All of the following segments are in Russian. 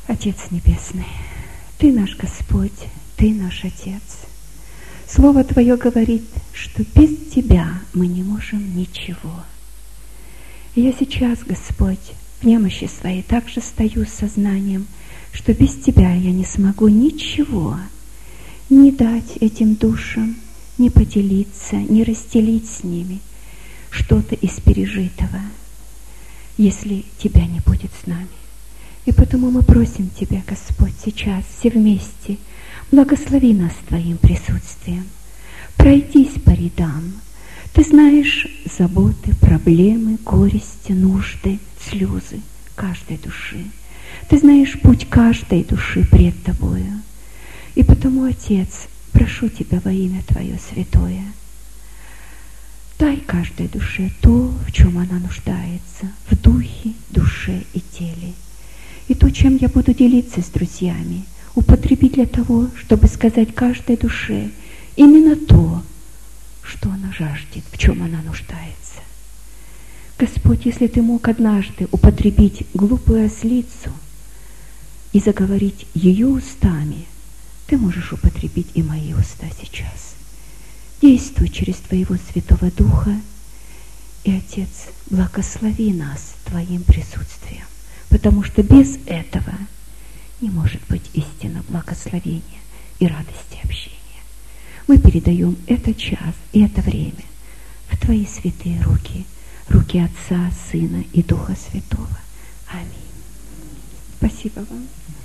Отец Небесный, Ты наш Господь, Ты наш Отец. Слово Твое говорит, что без Тебя мы не можем ничего. И я сейчас, Господь, в немощи своей также стою с сознанием, что без Тебя я не смогу ничего, не дать этим душам, не поделиться, не разделить с ними что-то из пережитого, если Тебя не будет с нами. И потому мы просим Тебя, Господь, сейчас все вместе, благослови нас Твоим присутствием, пройдись по рядам. Ты знаешь заботы, проблемы, горести, нужды, слезы каждой души. Ты знаешь путь каждой души пред Тобою. И потому, Отец, прошу Тебя во имя Твое святое, дай каждой душе то, в чем она нуждается, в духе, душе и теле. И то, чем я буду делиться с друзьями, употреби для того, чтобы сказать каждой душе именно то, что она жаждет, в чем она нуждается. Господь, если Ты мог однажды употребить глупую ослицу и заговорить ее устами, Ты можешь употребить и мои уста сейчас. Действуй через Твоего Святого Духа, и, Отец, благослови нас Твоим присутствием, потому что без этого не может быть истинно благословения и радости общения. Мы передаем этот час и это время в Твои святые руки, руки Отца, Сына и Духа Святого. Аминь. Спасибо вам.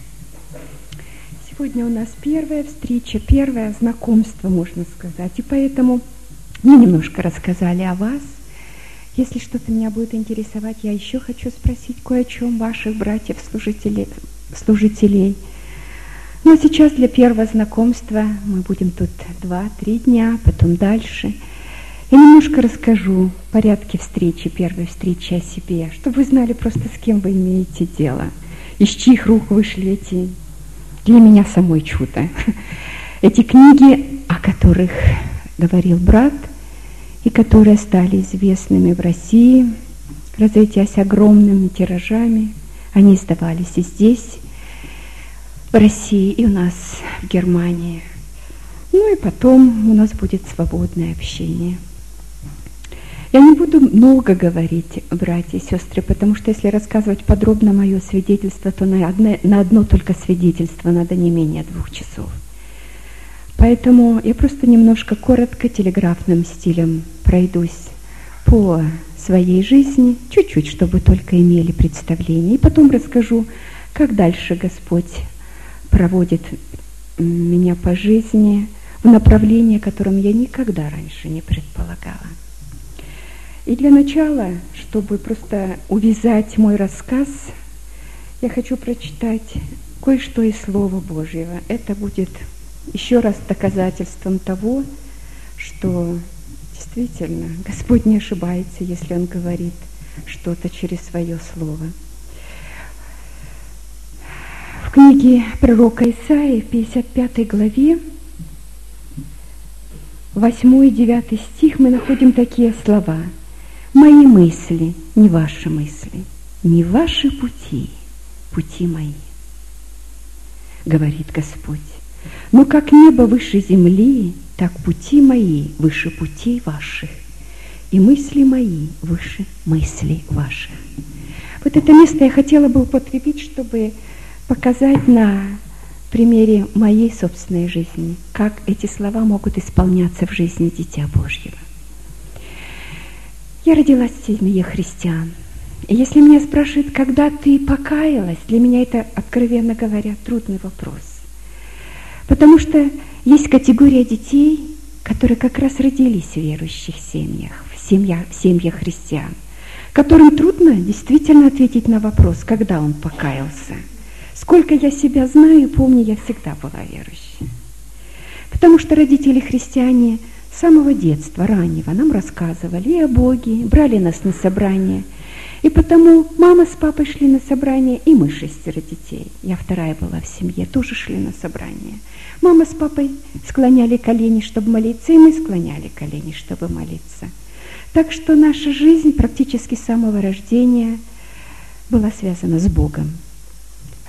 Сегодня у нас первая встреча, первое знакомство, можно сказать. И поэтому мы немножко рассказали о вас. Если что-то меня будет интересовать, я еще хочу спросить кое о чем ваших братьев-служителей. Но сейчас для первого знакомства мы будем тут 2-3 дня, потом дальше. Я немножко расскажу в порядке встречи, первой встречи о себе, чтобы вы знали просто, с кем вы имеете дело, из чьих рук вышли эти, для меня самой чудо, эти книги, о которых говорил брат, и которые стали известными в России, разойдясь огромными тиражами. Они издавались и здесь, в России, и у нас в Германии. Ну и потом у нас будет свободное общение. Я не буду много говорить, братья и сестры, потому что если рассказывать подробно мое свидетельство, то на одно только свидетельство надо не менее 2 часов. Поэтому я просто немножко коротко, телеграфным стилем пройдусь по своей жизни, чуть-чуть, чтобы только имели представление. И потом расскажу, как дальше Господь проводит меня по жизни в направлении, которым я никогда раньше не предполагала. И для начала, чтобы просто увязать мой рассказ, я хочу прочитать кое-что из Слова Божьего. Это будет еще раз доказательством того, что действительно Господь не ошибается, если Он говорит что-то через свое Слово. В книге пророка Исаии, в 55 главе, 8 и 9 стих, мы находим такие слова: «Мои мысли, не ваши мысли, не ваши пути, пути мои, говорит Господь. Но как небо выше земли, так пути мои выше путей ваших, и мысли мои выше мыслей ваших». Вот это место я хотела бы употребить, чтобы показать на примере моей собственной жизни, как эти слова могут исполняться в жизни Дитя Божьего. Я родилась в семье христиан. И если меня спрашивают, когда ты покаялась, для меня это, откровенно говоря, трудный вопрос. Потому что есть категория детей, которые как раз родились в верующих семьях, в семьях христиан, которым трудно действительно ответить на вопрос, когда он покаялся. Сколько я себя знаю и помню, я всегда была верующей. Потому что родители христиане с самого детства, раннего, нам рассказывали и о Боге, брали нас на собрания. И потому мама с папой шли на собрание, и мы 6 детей. Я вторая была в семье, тоже шли на собрание. Мама с папой склоняли колени, чтобы молиться, и мы склоняли колени, чтобы молиться. Так что наша жизнь практически с самого рождения была связана с Богом.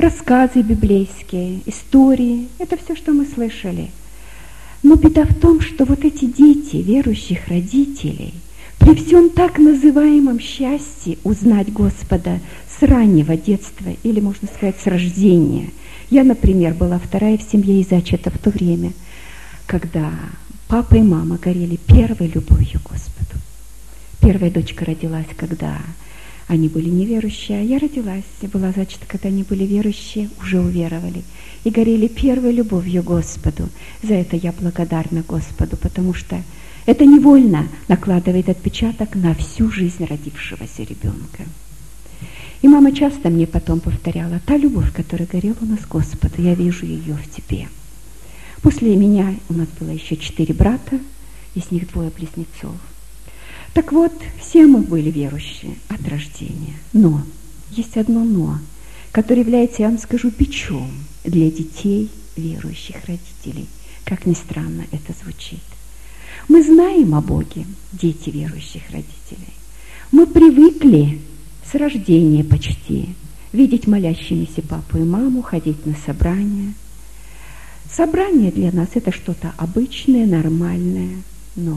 рассказы библейские, истории. Это все, что мы слышали. Но беда в том, что вот эти дети верующих родителей при всем так называемом счастье узнать Господа с раннего детства, или, можно сказать, с рождения. Я, например, была вторая в семье и зачата в то время, когда папа и мама горели первой любовью к Господу. Первая дочка родилась, когда они были неверующие, а я родилась, была зачата, когда они были верующие, уже уверовали. И горели первой любовью к Господу. За это я благодарна Господу, потому что это невольно накладывает отпечаток на всю жизнь родившегося ребенка. И мама часто мне потом повторяла: та любовь, которая горела у нас к Господу, я вижу ее в тебе. После меня у нас было еще 4 брата, из них 2 близнецов. Так вот, все мы были верующие от рождения. Но есть одно «но», которое является, я вам скажу, бичом для детей верующих родителей. Как ни странно это звучит. Мы знаем о Боге, дети верующих родителей. Мы привыкли с рождения почти видеть молящимися папу и маму, ходить на собрания. Собрание для нас – это что-то обычное, нормальное, но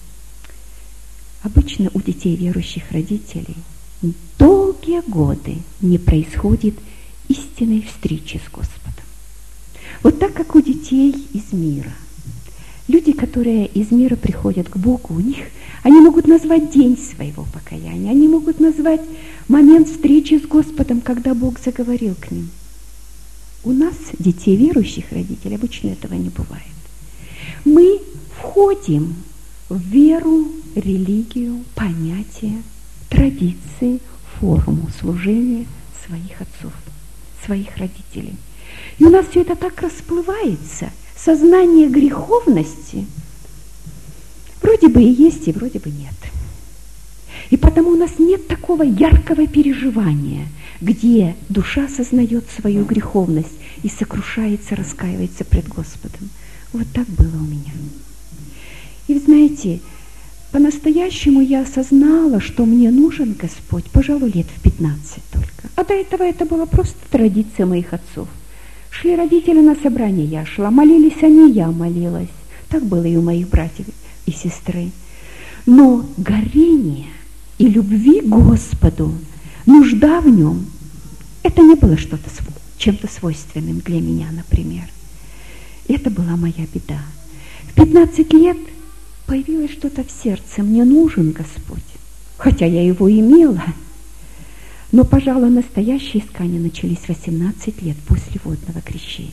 обычно у детей верующих родителей долгие годы не происходит истинной встречи с Господом. Вот так, как у детей из мира. Люди, которые из мира приходят к Богу, у них, они могут назвать день своего покаяния, они могут назвать момент встречи с Господом, когда Бог заговорил к ним. У нас, детей верующих родителей, обычно этого не бывает. Мы входим в веру, религию, понятия, традиции, форму служения своих отцов, своих родителей. И у нас все это так расплывается, сознание греховности вроде бы и есть, и вроде бы нет. И потому у нас нет такого яркого переживания, где душа сознает свою греховность и сокрушается, раскаивается пред Господом. Вот так было у меня. И знаете, по-настоящему я осознала, что мне нужен Господь, пожалуй, лет в 15 только. А до этого это была просто традиция моих отцов. Шли родители на собрание, я шла, молились они, я молилась. Так было и у моих братьев и сестры. Но горение и любви к Господу, нужда в нем, это не было что-то чем-то свойственным для меня, например. Это была моя беда. В 15 лет появилось что-то в сердце, мне нужен Господь, хотя я его имела. Но, пожалуй, настоящие искания начались 18 лет после водного крещения.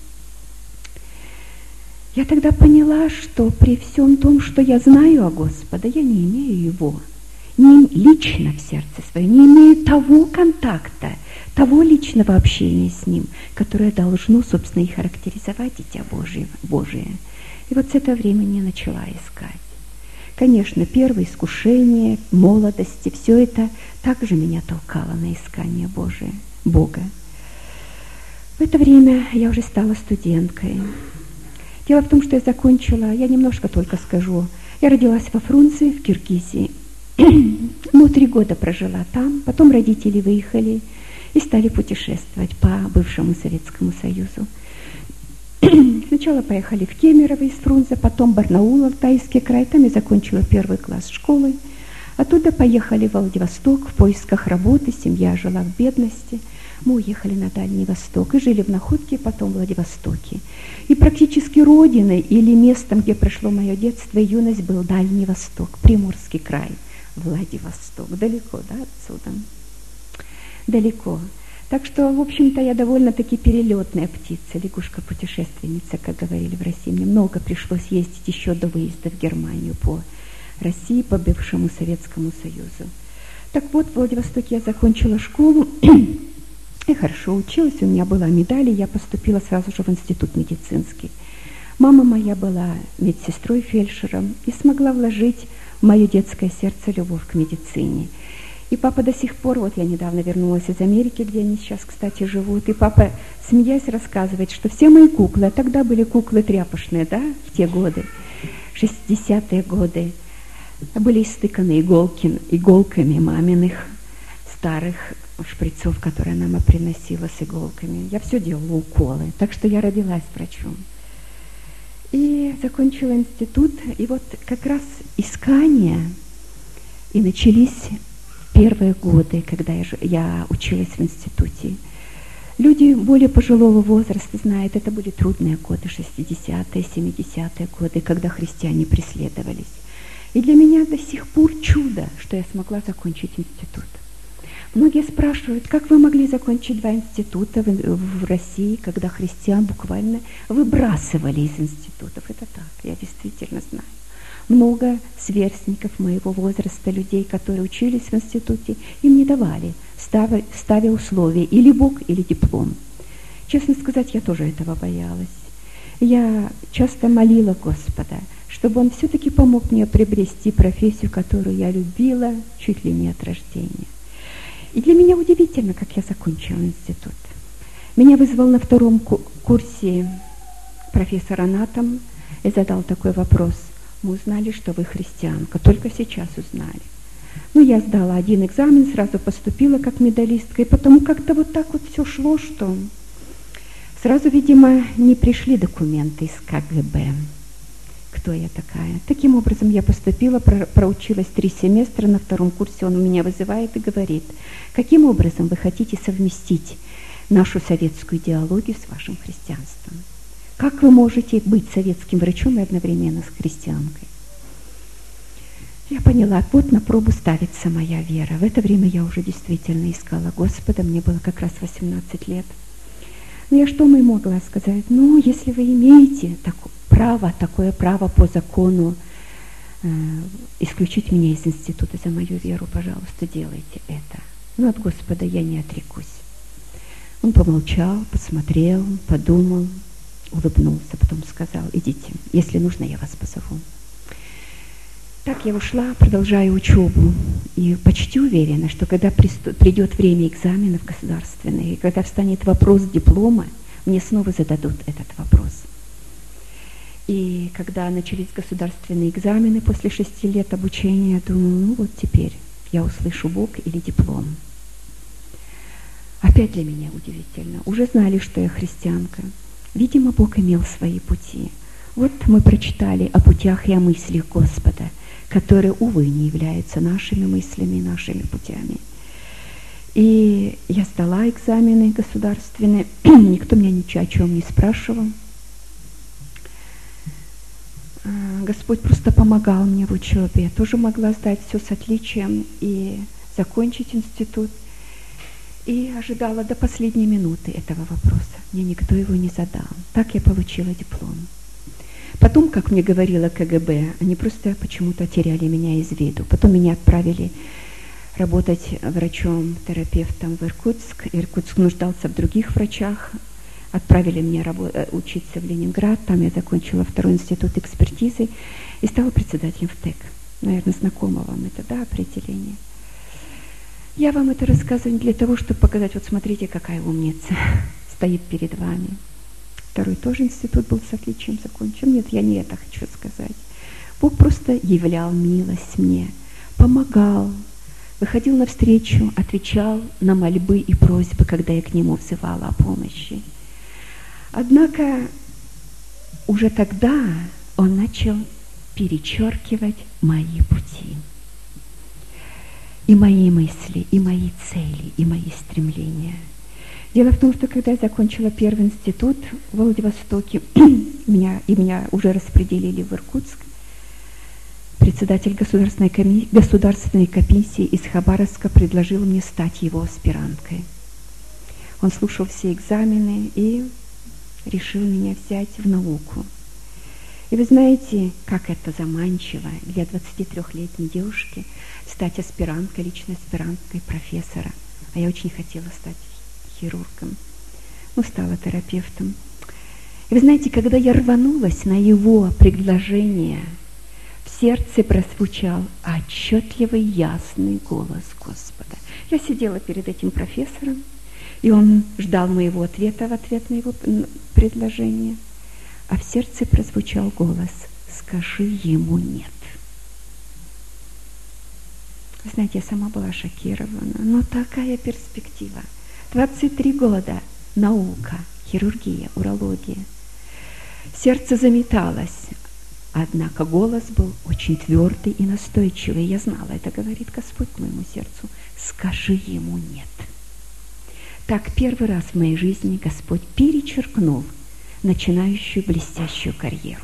Я тогда поняла, что при всем том, что я знаю о Господе, я не имею его, не лично в сердце своем, не имею того контакта, того личного общения с Ним, которое должно, собственно, и характеризовать Дитя Божие. И вот с этого времени я начала искать. Конечно, первое искушение, молодости, все это также меня толкало на искание Бога. В это время я уже стала студенткой. Дело в том, что я немножко только скажу, я родилась во Фрунзе, в Киргизии. 3 года прожила там, потом родители выехали и стали путешествовать по бывшему Советскому Союзу. Сначала поехали в Кемерово из Фрунзе, потом Барнаул, Алтайский край, там я закончила 1 класс школы. Оттуда поехали в Владивосток в поисках работы, семья жила в бедности. Мы уехали на Дальний Восток и жили в Находке, потом в Владивостоке. И практически родиной или местом, где прошло мое детство и юность, был Дальний Восток, Приморский край, Владивосток. Далеко, да, отсюда? Далеко. Так что, в общем-то, я довольно-таки перелетная птица, лягушка-путешественница, как говорили в России. Мне много пришлось ездить еще до выезда в Германию по России, по бывшему Советскому Союзу. Так вот, в Владивостоке я закончила школу, и хорошо училась, у меня была медаль, и я поступила сразу же в институт медицинский. Мама моя была медсестрой, фельдшером, и смогла вложить в мое детское сердце любовь к медицине. И папа до сих пор, вот я недавно вернулась из Америки, где они сейчас, кстати, живут, и папа, смеясь, рассказывает, что все мои куклы, а тогда были куклы тряпочные, да, в те годы, 60-е годы, были истыканы иголками маминых старых шприцов, которые она приносила с иголками. Я все делала, уколы. Так что я родилась врачом. И закончила институт. И вот как раз искания и начались первые годы, когда я училась в институте. Люди более пожилого возраста знают, это были трудные годы, 60-е, 70-е годы, когда христиане преследовались. И для меня до сих пор чудо, что я смогла закончить институт. Многие спрашивают, как вы могли закончить 2 института в России, когда христиан буквально выбрасывали из институтов. Это так, я действительно знаю. Много сверстников моего возраста, людей, которые учились в институте, им не давали, ставя условия или Бог, или диплом. Честно сказать, я тоже этого боялась. Я часто молила Господа, чтобы Он все-таки помог мне приобрести профессию, которую я любила чуть ли не от рождения. И для меня удивительно, как я закончила институт. Меня вызвал на 2-м курсе профессор Анатом и задал такой вопрос. Мы узнали, что вы христианка, только сейчас узнали. Ну, я сдала 1 экзамен, сразу поступила как медалистка, и потому как-то вот так вот все шло, что сразу, видимо, не пришли документы из КГБ. Кто я такая? Таким образом, я поступила, проучилась 3 семестра, на 2-м курсе он меня вызывает и говорит, каким образом вы хотите совместить нашу советскую идеологию с вашим христианством? Как вы можете быть советским врачом и одновременно с христианкой? Я поняла, вот на пробу ставится моя вера. В это время я уже действительно искала Господа, мне было как раз 18 лет. Но я что могла сказать? Ну, если вы имеете такое право по закону исключить меня из института за мою веру, пожалуйста, делайте это. Но от Господа я не отрекусь. Он помолчал, посмотрел, подумал, улыбнулся, потом сказал, идите, если нужно, я вас позову. Так я ушла, продолжаю учебу, и почти уверена, что когда придет время экзаменов государственных, и когда встанет вопрос диплома, мне снова зададут этот вопрос. И когда начались государственные экзамены после 6 лет обучения, я думаю, ну вот теперь я услышу Бог или диплом. Опять для меня удивительно. Уже знали, что я христианка. Видимо, Бог имел свои пути. Вот мы прочитали о путях и о мыслях Господа, которые, увы, не являются нашими мыслями и нашими путями. И я сдала экзамены государственные, никто меня ничего о чем не спрашивал. Господь просто помогал мне в учебе. Я тоже могла сдать все с отличием и закончить институт. И ожидала до последней минуты этого вопроса. Мне никто его не задал. Так я получила диплом. Потом, как мне говорила КГБ, они просто почему-то теряли меня из виду. Потом меня отправили работать врачом-терапевтом в Иркутск. Иркутск нуждался в других врачах. Отправили меня учиться в Ленинград. Там я закончила 2-й институт экспертизы и стала председателем ВТЭК. Наверное, знакомо вам это, да, определение. Я вам это рассказываю для того, чтобы показать, вот смотрите, какая умница стоит перед вами. 2-й тоже институт был с отличием закончен. Нет, я не это хочу сказать. Бог просто являл милость мне, помогал, выходил навстречу, отвечал на мольбы и просьбы, когда я к Нему взывала о помощи. Однако уже тогда Он начал перечеркивать мои пути. И мои мысли, и мои цели, и мои стремления. Дело в том, что когда я закончила 1-й институт в Владивостоке, меня уже распределили в Иркутск, председатель государственной комиссии из Хабаровска предложил мне стать его аспиранткой. Он слушал все экзамены и решил меня взять в науку. И вы знаете, как это заманчиво для 23-летней девушки стать аспиранткой, личной аспиранткой профессора. А я очень хотела стать хирургом. Ну, стала терапевтом. И вы знаете, когда я рванулась на его предложение, в сердце прозвучал отчетливый, ясный голос Господа. Я сидела перед этим профессором, и он ждал моего ответа в ответ на его предложение. А в сердце прозвучал голос: «Скажи ему нет». Вы знаете, я сама была шокирована. Но такая перспектива. 23 года наука, хирургия, урология. Сердце заметалось. Однако голос был очень твердый и настойчивый. Я знала, это говорит Господь к моему сердцу. Скажи ему нет. Так первый раз в моей жизни Господь перечеркнул начинающую блестящую карьеру.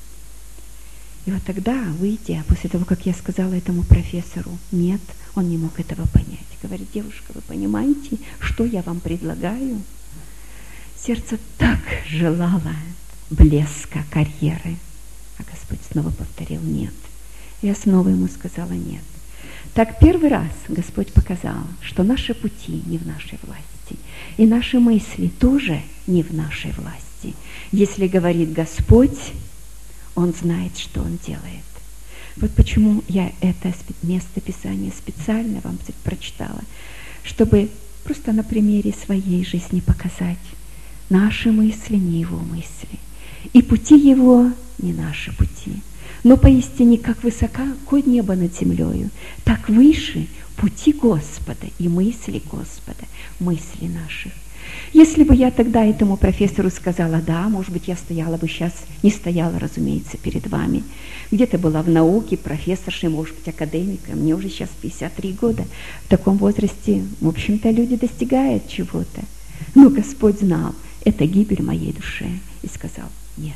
И вот тогда, выйдя, после того, как я сказала этому профессору нет, он не мог этого понять. Говорит: девушка, вы понимаете, что я вам предлагаю? Сердце так желало блеска карьеры. А Господь снова повторил нет. Я снова ему сказала нет. Так первый раз Господь показал, что наши пути не в нашей власти, и наши мысли тоже не в нашей власти. Если говорит Господь, Он знает, что Он делает. Вот почему я это место Писания специально вам прочитала, чтобы просто на примере своей жизни показать. Наши мысли не Его мысли, и пути Его не наши пути. Но поистине, как высоко небо над землею, так выше пути Господа и мысли Господа, мысли наших. Если бы я тогда этому профессору сказала да, может быть, я стояла бы сейчас, не стояла, разумеется, перед вами, где-то была в науке, профессоршей, может быть, академиком, мне уже сейчас 53 года. В таком возрасте, в общем-то, люди достигают чего-то. Но Господь знал, это гибель моей душе, и сказал нет.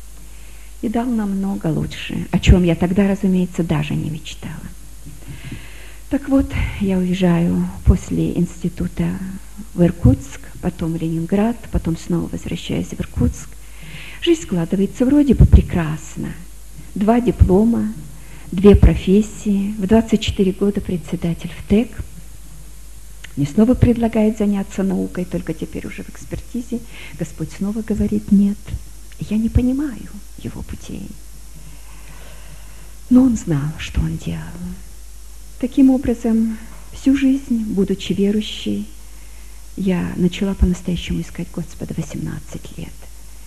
И дал намного лучше, о чем я тогда, разумеется, даже не мечтала. Так вот, я уезжаю после института в Иркутск, потом в Ленинград, потом снова возвращаюсь в Иркутск. Жизнь складывается вроде бы прекрасно. 2 диплома, 2 профессии, в 24 года председатель ВТЭК. Мне снова предлагает заняться наукой, только теперь уже в экспертизе. Господь снова говорит нет. Я не понимаю его путей. Но Он знал, что Он делал. Таким образом, всю жизнь, будучи верующей, я начала по-настоящему искать Господа 18 лет.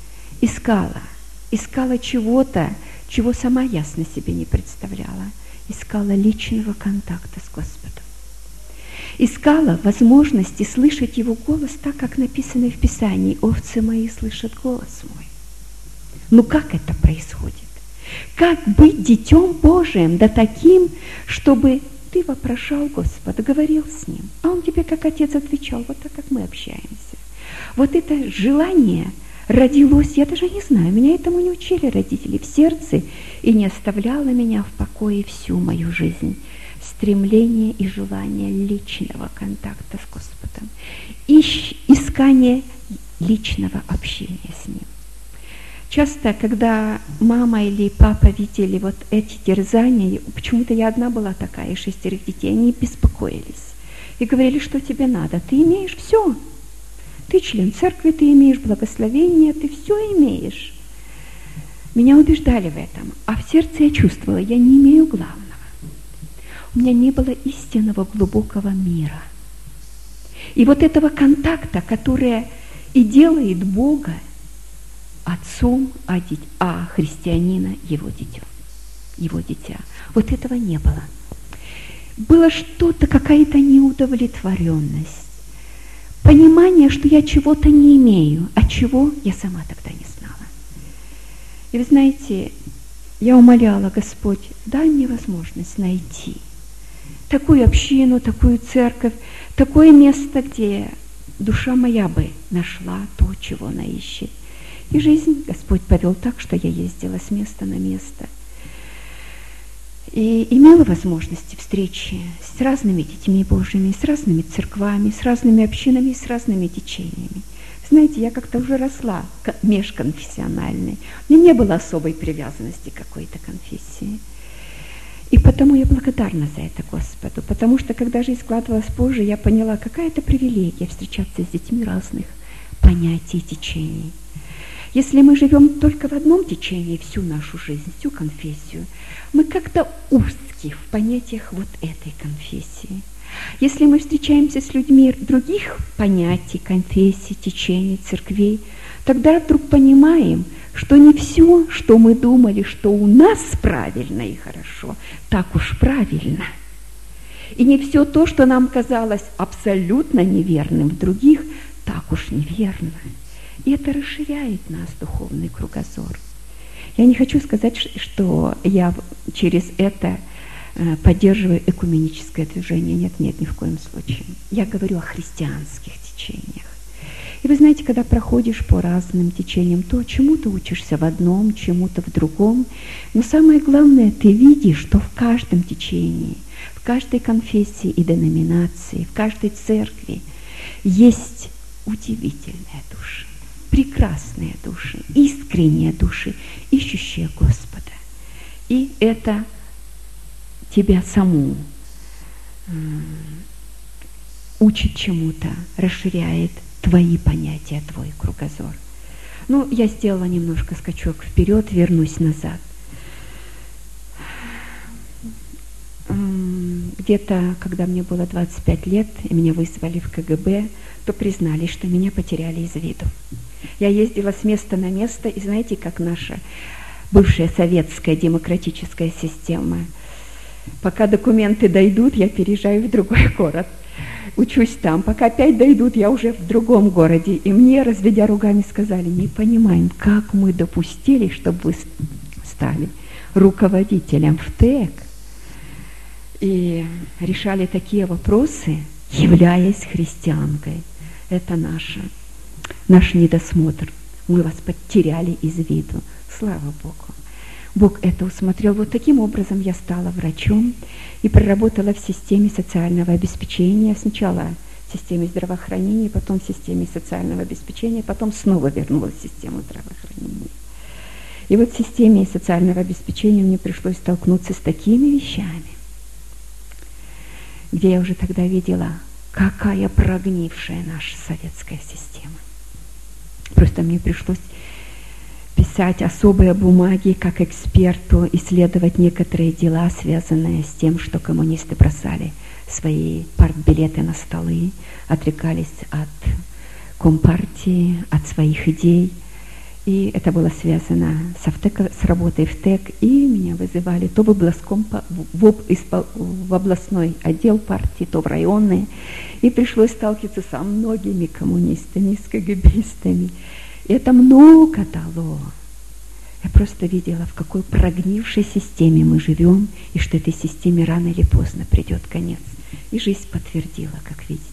Искала чего-то, чего сама ясно себе не представляла. Искала личного контакта с Господом. Искала возможности слышать Его голос так, как написано в Писании: «Овцы мои слышат голос мой». Ну как это происходит? Как быть детем Божиим, да таким, чтобы ты вопрошал Господа, говорил с Ним, а Он тебе как Отец отвечал, вот так, как мы общаемся. Вот это желание родилось, я даже не знаю, меня этому не учили родители, в сердце, и не оставляло меня в покое всю мою жизнь. Стремление и желание личного контакта с Господом, искание личного общения с Ним. Часто, когда мама или папа видели вот эти терзания, почему-то я одна была такая, 6 детей, они беспокоились и говорили: что тебе надо? Ты имеешь все. Ты член церкви, ты имеешь благословение, ты все имеешь. Меня убеждали в этом, а в сердце я чувствовала, я не имею главного. У меня не было истинного глубокого мира. И вот этого контакта, который и делает Бога отцом, а христианина его дитя. Вот этого не было. Было что-то, какая-то неудовлетворенность. Понимание, что я чего-то не имею, а чего я сама тогда не знала. И вы знаете, я умоляла: Господь, дай мне возможность найти такую общину, такую церковь, такое место, где душа моя бы нашла то, чего она ищет. И жизнь Господь повел так, что я ездила с места на место. И имела возможности встречи с разными детьми Божьими, с разными церквами, с разными общинами, с разными течениями. Знаете, я как-то уже росла межконфессиональной. У меня не было особой привязанности к какой-то конфессии. И потому я благодарна за это Господу, потому что, когда жизнь складывалась позже, я поняла, какая это привилегия встречаться с детьми разных понятий и течений. Если мы живем только в одном течении всю нашу жизнь, всю конфессию, мы как-то узки в понятиях вот этой конфессии. Если мы встречаемся с людьми других понятий, конфессий, течений, церквей, тогда вдруг понимаем, что не все, что мы думали, что у нас правильно и хорошо, так уж правильно. И не все то, что нам казалось абсолютно неверным в других, так уж неверно. И это расширяет наш духовный кругозор. Я не хочу сказать, что я через это поддерживаю экуменическое движение. Нет, нет, ни в коем случае. Я говорю о христианских течениях. И вы знаете, когда проходишь по разным течениям, то чему-то учишься в одном, чему-то в другом. Но самое главное, ты видишь, что в каждом течении, в каждой конфессии и деноминации, в каждой церкви есть удивительные души, прекрасные души, искренние души, ищущие Господа. И это тебя саму учит чему-то, расширяет твои понятия, твой кругозор. Ну, я сделала немножко скачок вперед, вернусь назад. Где-то, когда мне было 25 лет, и меня вызвали в КГБ, то признались, что меня потеряли из виду. Я ездила с места на место, и знаете, как наша бывшая советская демократическая система. Пока документы дойдут, я переезжаю в другой город. Учусь там. Пока опять дойдут, я уже в другом городе. И мне, разведя ругами, сказали: не понимаем, как мы допустили, чтобы вы стали руководителем ВТЭК. И решали такие вопросы, являясь христианкой. Это наш недосмотр. Мы вас потеряли из виду. Слава Богу. Бог это усмотрел. Вот таким образом я стала врачом и проработала в системе социального обеспечения. Сначала в системе здравоохранения, потом в системе социального обеспечения, потом снова вернулась в систему здравоохранения. И вот в системе социального обеспечения мне пришлось столкнуться с такими вещами, где я уже тогда видела, какая прогнившая наша советская система. Просто мне пришлось писать особые бумаги как эксперту, исследовать некоторые дела, связанные с тем, что коммунисты бросали свои партбилеты на столы, отрекались от компартии, от своих идей. И это было связано с работой в ТЭК, и меня вызывали то в областной отдел партии, то в районные. И пришлось сталкиваться со многими коммунистами, с КГБистами. И это много дало. Я просто видела, в какой прогнившей системе мы живем, и что этой системе рано или поздно придет конец. И жизнь подтвердила, как видите.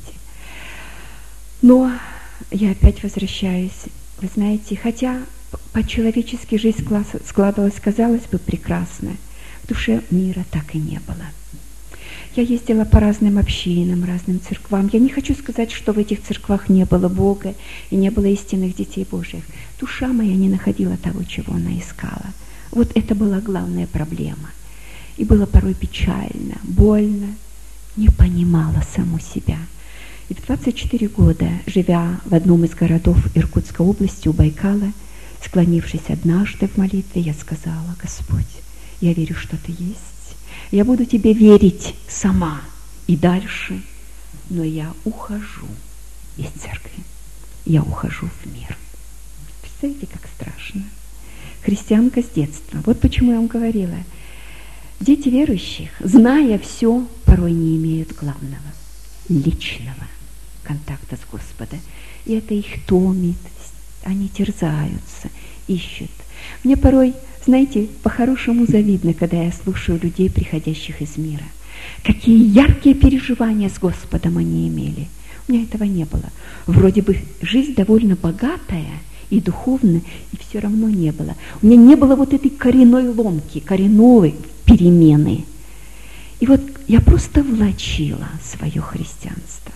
Но я опять возвращаюсь. Вы знаете, хотя по-человечески жизнь складывалась, казалось бы, прекрасно, в душе мира так и не было. Я ездила по разным общинам, разным церквам. Я не хочу сказать, что в этих церквах не было Бога и не было истинных детей Божьих. Душа моя не находила того, чего она искала. Вот это была главная проблема. И было порой печально, больно, не понимала саму себя. И в 24 года, живя в одном из городов Иркутской области, у Байкала, склонившись однажды в молитве, я сказала: Господь, я верю, что Ты есть. Я буду Тебе верить сама и дальше, но я ухожу из церкви. Я ухожу в мир. Представляете, как страшно. Христианка с детства. Вот почему я вам говорила. Дети верующих, зная все, порой не имеют главного, личного контакта с Господом. И это их томит, они терзаются, ищут. Мне порой, знаете, по-хорошему завидно, когда я слушаю людей, приходящих из мира. Какие яркие переживания с Господом они имели. У меня этого не было. Вроде бы жизнь довольно богатая и духовная, и все равно не было. У меня не было вот этой коренной ломки, коренной перемены. И вот я просто влачила свое христианство.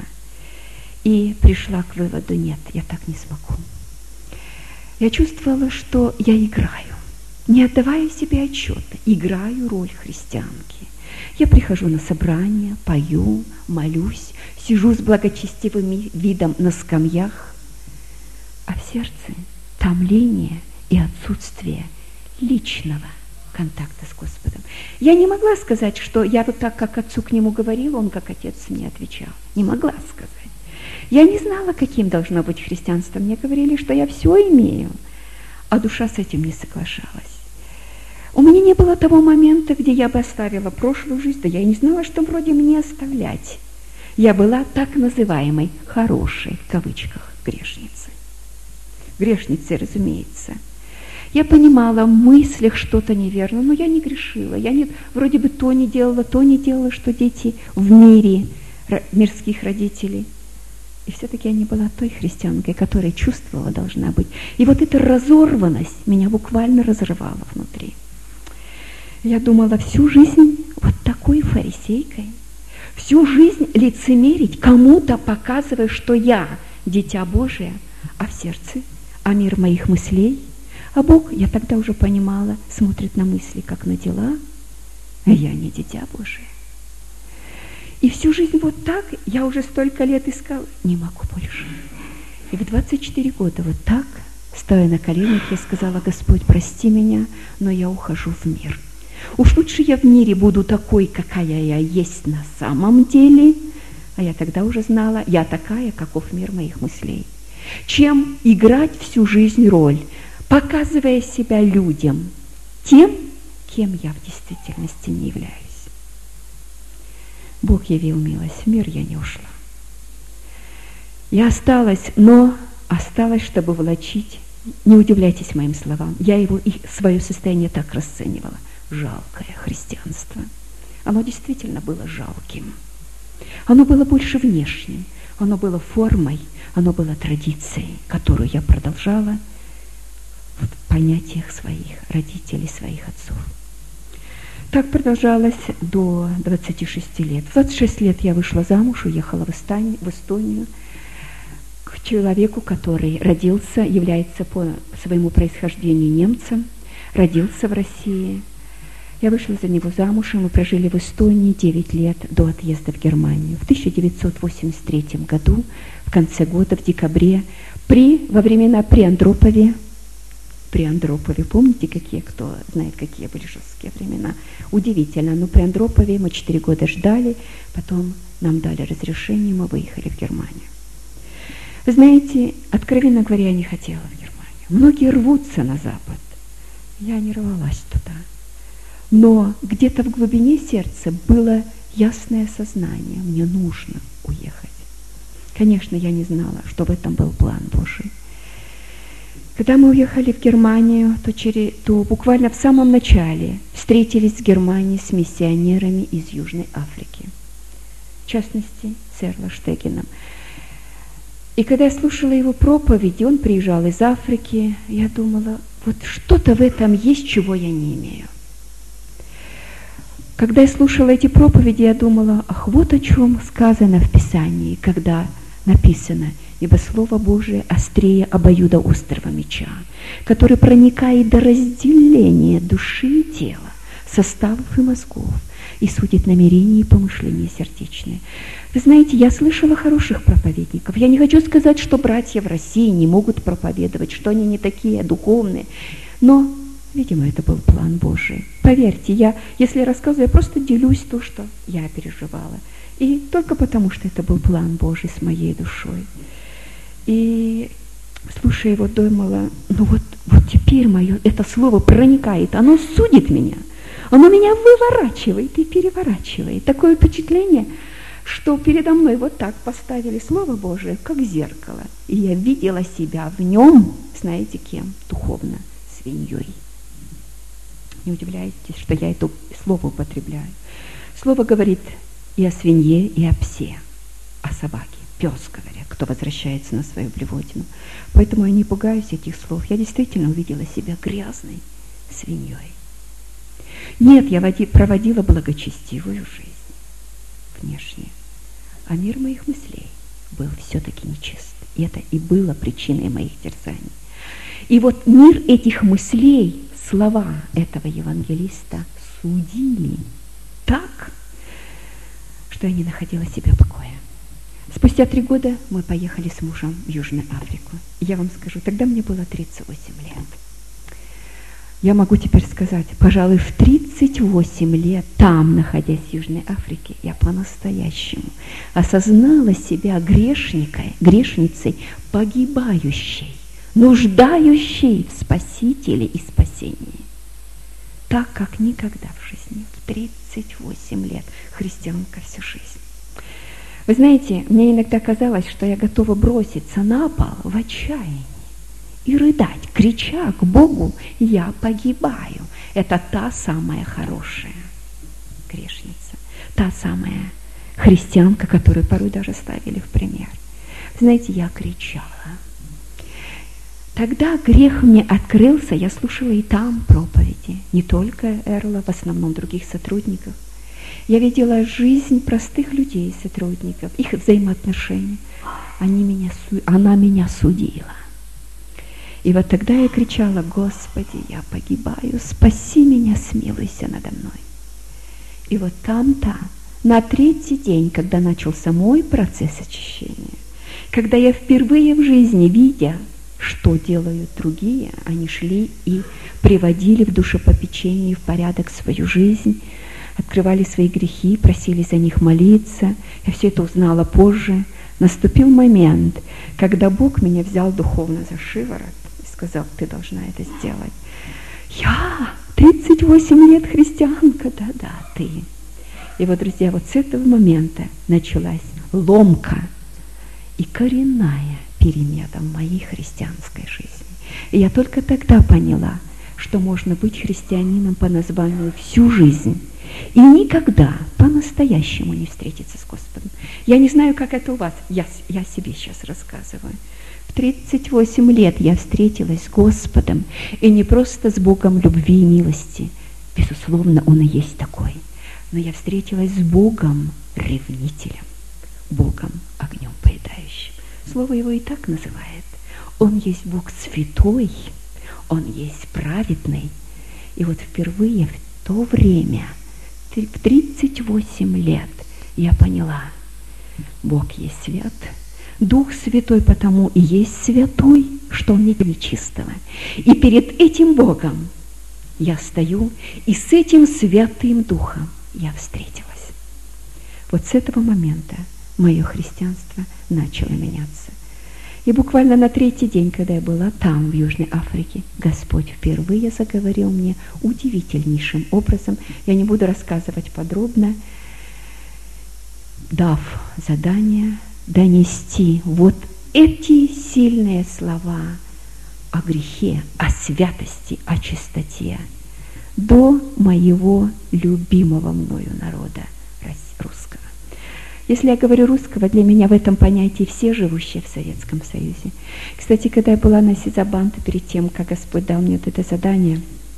И пришла к выводу: нет, я так не смогу. Я чувствовала, что я играю, не отдавая себе отчета, играю роль христианки. Я прихожу на собрания, пою, молюсь, сижу с благочестивым видом на скамьях, а в сердце томление и отсутствие личного контакта с Господом. Я не могла сказать, что я вот так, как отцу к нему говорила, он как отец мне отвечал. Не могла сказать. Я не знала, каким должно быть христианство. Мне говорили, что я все имею, а душа с этим не соглашалась. У меня не было того момента, где я бы оставила прошлую жизнь, да я и не знала, что вроде мне оставлять. Я была так называемой «хорошей», в кавычках, грешницей. Грешницей, разумеется. Я понимала, в мыслях что-то неверно, но я не грешила. Я вроде бы то не делала, что дети в мире мирских родителей. И все-таки я не была той христианкой, которая чувствовала должна быть. И вот эта разорванность меня буквально разрывала внутри. Я думала, всю жизнь вот такой фарисейкой, всю жизнь лицемерить, кому-то показывая, что я дитя Божие, а в сердце, а мир моих мыслей. А Бог, я тогда уже понимала, смотрит на мысли, как на дела, а я не дитя Божие. И всю жизнь вот так, я уже столько лет искала, не могу больше. И в 24 года вот так, стоя на коленях, я сказала: Господь, прости меня, но я ухожу в мир. Уж лучше я в мире буду такой, какая я есть на самом деле, а я тогда уже знала, я такая, каков мир моих мыслей, чем играть всю жизнь роль, показывая себя людям тем, кем я в действительности не являюсь. Бог явил милость, в мир я не ушла. Я осталась, но осталась, чтобы влачить. Не удивляйтесь моим словам. Я его и свое состояние так расценивала. Жалкое христианство. Оно действительно было жалким. Оно было больше внешним. Оно было формой, оно было традицией, которую я продолжала в понятиях своих родителей, своих отцов. Так продолжалось до 26 лет. В 26 лет я вышла замуж, уехала в Эстонию к человеку, который родился, является по своему происхождению немцем, родился в России. Я вышла за него замуж, и мы прожили в Эстонии 9 лет до отъезда в Германию. В 1983 году, в конце года, в декабре, во времена при Андропове, помните, кто знает, какие были жесткие времена? Удивительно, но при Андропове мы 4 года ждали, потом нам дали разрешение, мы выехали в Германию. Вы знаете, откровенно говоря, я не хотела в Германию. Многие рвутся на Запад. Я не рвалась туда. Но где-то в глубине сердца было ясное сознание, мне нужно уехать. Конечно, я не знала, что в этом был план Божий. Когда мы уехали в Германию, то буквально в самом начале встретились в Германии с миссионерами из Южной Африки, в частности, с Эрло Штегеном. И когда я слушала его проповеди, он приезжал из Африки, я думала, вот что-то в этом есть, чего я не имею. Когда я слушала эти проповеди, я думала, ах, вот о чем сказано в Писании, когда написано: «Ибо Слово Божие острее обоюдоострого меча, который проникает до разделения души и тела, составов и мозгов, и судит намерения и помышления сердечные». Вы знаете, я слышала хороших проповедников. Я не хочу сказать, что братья в России не могут проповедовать, что они не такие духовные, но, видимо, это был план Божий. Поверьте, если я рассказываю, я просто делюсь то, что я переживала. И только потому, что это был план Божий с моей душой. И слушая его, думала, ну вот теперь это слово проникает, оно судит меня, оно меня выворачивает и переворачивает. Такое впечатление, что передо мной вот так поставили Слово Божие, как зеркало. И я видела себя в нем, знаете кем? Духовно, свиньей. Не удивляйтесь, что я это слово употребляю. Слово говорит и о свинье, и о псе, о собаке, пес, говорят, кто возвращается на свою блевотину. Поэтому я не пугаюсь этих слов. Я действительно увидела себя грязной свиньей. Нет, я проводила благочестивую жизнь внешне, а мир моих мыслей был все-таки нечист. И это и было причиной моих терзаний. И вот мир этих мыслей, слова этого евангелиста судили так, что я не находила себе покоя. Спустя 3 года мы поехали с мужем в Южную Африку. И я вам скажу, тогда мне было 38 лет. Я могу теперь сказать, пожалуй, в 38 лет, там, находясь в Южной Африке, я по-настоящему осознала себя грешницей, погибающей, нуждающей в Спасителе и спасении. так, как никогда в жизни. В 38 лет христианка всю жизнь. Вы знаете, мне иногда казалось, что я готова броситься на пол в отчаянии и рыдать, крича к Богу: я погибаю. Это та самая хорошая грешница, та самая христианка, которую порой даже ставили в пример. Знаете, я кричала. Тогда грех мне открылся, я слушала и там проповеди, не только Эрла, в основном других сотрудников. Я видела жизнь простых людей, сотрудников, их взаимоотношения. Она меня судила. И вот тогда я кричала: Господи, я погибаю, спаси меня, смилуйся надо мной. И вот там-то, на 3-й день, когда начался мой процесс очищения, когда я впервые в жизни, видя, что делают другие, они шли и приводили в душепопечение, в порядок свою жизнь, открывали свои грехи, просили за них молиться. Я все это узнала позже. Наступил момент, когда Бог меня взял духовно за шиворот и сказал: ты должна это сделать. Я 38 лет христианка, да, ты. И вот, друзья, вот с этого момента началась ломка и коренная перемена в моей христианской жизни. И я только тогда поняла, что можно быть христианином по названию всю жизнь и никогда по-настоящему не встретиться с Господом. Я не знаю, как это у вас, я себе сейчас рассказываю. В 38 лет я встретилась с Господом, и не просто с Богом любви и милости, безусловно, Он и есть такой, но я встретилась с Богом ревнителем, Богом огнем поедающим. Слово Его и так называет. Он есть Бог святой, Он есть праведный. И вот впервые в то время, в 38 лет, я поняла: Бог есть свят, Дух Святой потому и есть святой, что Он нет нечистого. И перед этим Богом я стою, и с этим Святым Духом я встретилась. Вот с этого момента мое христианство начало меняться. И буквально на 3-й день, когда я была там, в Южной Африке, Господь впервые заговорил мне удивительнейшим образом. Я не буду рассказывать подробно, дав задание донести вот эти сильные слова о грехе, о святости, о чистоте до моего любимого мною народа русского. Если я говорю русского, для меня в этом понятии все живущие в Советском Союзе. Кстати, когда я была на Сизабанте, перед тем, как Господь дал мне вот это задание,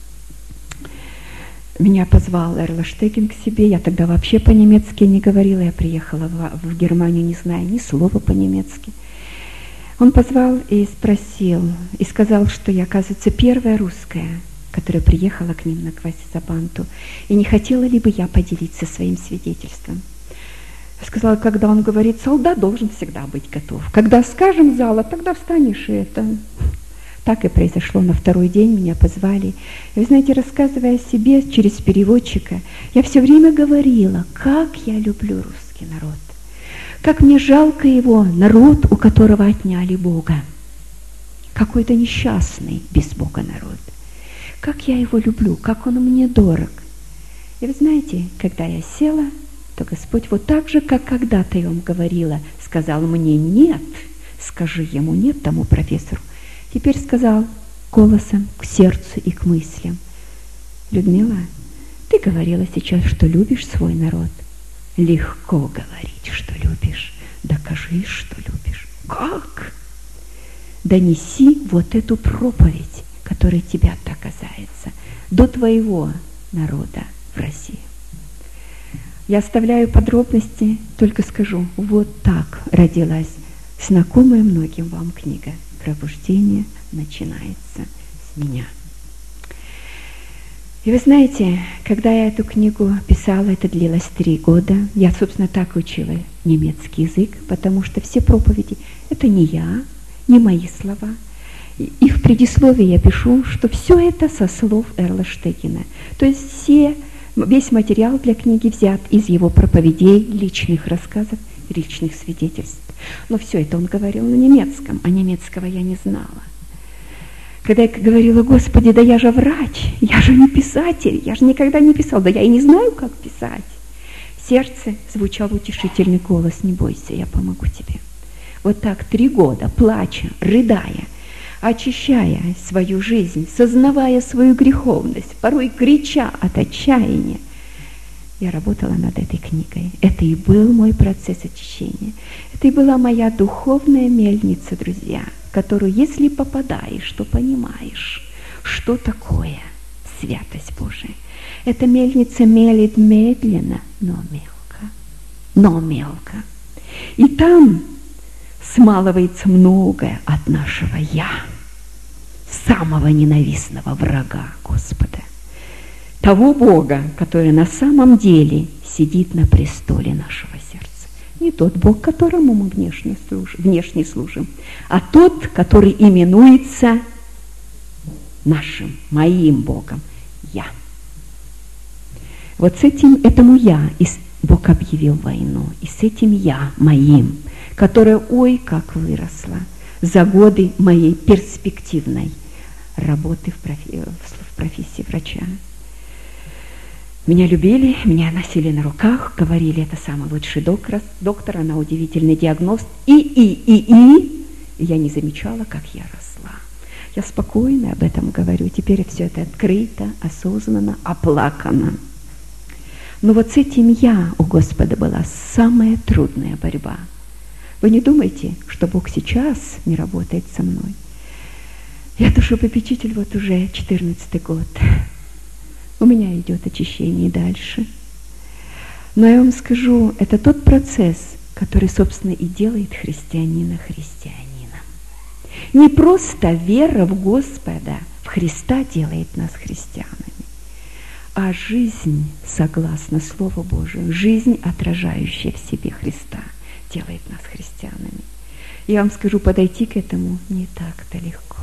меня позвал Эрла Штегин к себе. Я тогда вообще по-немецки не говорила. Я приехала в Германию, не зная ни слова по-немецки. Он позвал и спросил, и сказал, что я, оказывается, первая русская, которая приехала к ним на Квасизабанту, и не хотела ли бы я поделиться своим свидетельством. Я сказала, когда он говорит: солдат должен всегда быть готов. Когда скажем зала, тогда встанешь, и это... Так и произошло. На 2-й день меня позвали. И вы знаете, рассказывая о себе через переводчика, я все время говорила, как я люблю русский народ. Как мне жалко его, народ, у которого отняли Бога. Какой-то несчастный без Бога народ. Как я его люблю, как он мне дорог. И вы знаете, когда я села, то Господь вот так же, как когда-то я вам говорила, сказал мне: нет, скажи ему нет, тому профессору. Теперь сказал голосом к сердцу и к мыслям: Людмила, ты говорила сейчас, что любишь свой народ. Легко говорить, что любишь. Докажи, что любишь. Как? Донеси вот эту проповедь, которая тебя так касается, до твоего народа в России. Я оставляю подробности, только скажу, вот так родилась знакомая многим вам книга «Пробуждение начинается с меня». И вы знаете, когда я эту книгу писала, это длилось 3 года. Я, собственно, так учила немецкий язык, потому что все проповеди – это не я, не мои слова. И в предисловии я пишу, что все это со слов Эрла Штегина. То есть весь материал для книги взят из его проповедей, личных рассказов, личных свидетельств. Но все это он говорил на немецком, а немецкого я не знала. Когда я говорила: Господи, да я же врач, я же не писатель, я же никогда не писал, да я и не знаю, как писать. В сердце звучал утешительный голос: не бойся, я помогу тебе. Вот так 3 года, плача, рыдая, очищая свою жизнь, сознавая свою греховность, порой крича от отчаяния, я работала над этой книгой. Это и был мой процесс очищения. Это и была моя духовная мельница, друзья, в которую, если попадаешь, то понимаешь, что такое святость Божия. Эта мельница мелит медленно, но мелко. Но мелко. И там смалывается многое от нашего «я», самого ненавистного врага Господа. Того Бога, который на самом деле сидит на престоле нашего сердца. Не тот Бог, которому мы внешне служим, а тот, который именуется нашим, моим Богом, я. Вот с этому я Бог объявил войну, и с этим я моим, которое, ой, как выросло за годы моей перспективной работы в профессии врача. Меня любили, меня носили на руках, говорили: это самый лучший доктор, она удивительный диагност. И я не замечала, как я росла. Я спокойно об этом говорю. Теперь все это открыто, осознанно, оплакано. Но вот с этим я у Господа была самая трудная борьба. Вы не думайте, что Бог сейчас не работает со мной. Я душепопечитель вот уже 14-й год. У меня идет очищение дальше. Но я вам скажу, это тот процесс, который, собственно, и делает христианина христианином. Не просто вера в Господа, в Христа делает нас христианами, а жизнь, согласно Слову Божию, жизнь, отражающая в себе Христа, делает нас христианами. Я вам скажу, подойти к этому не так-то легко.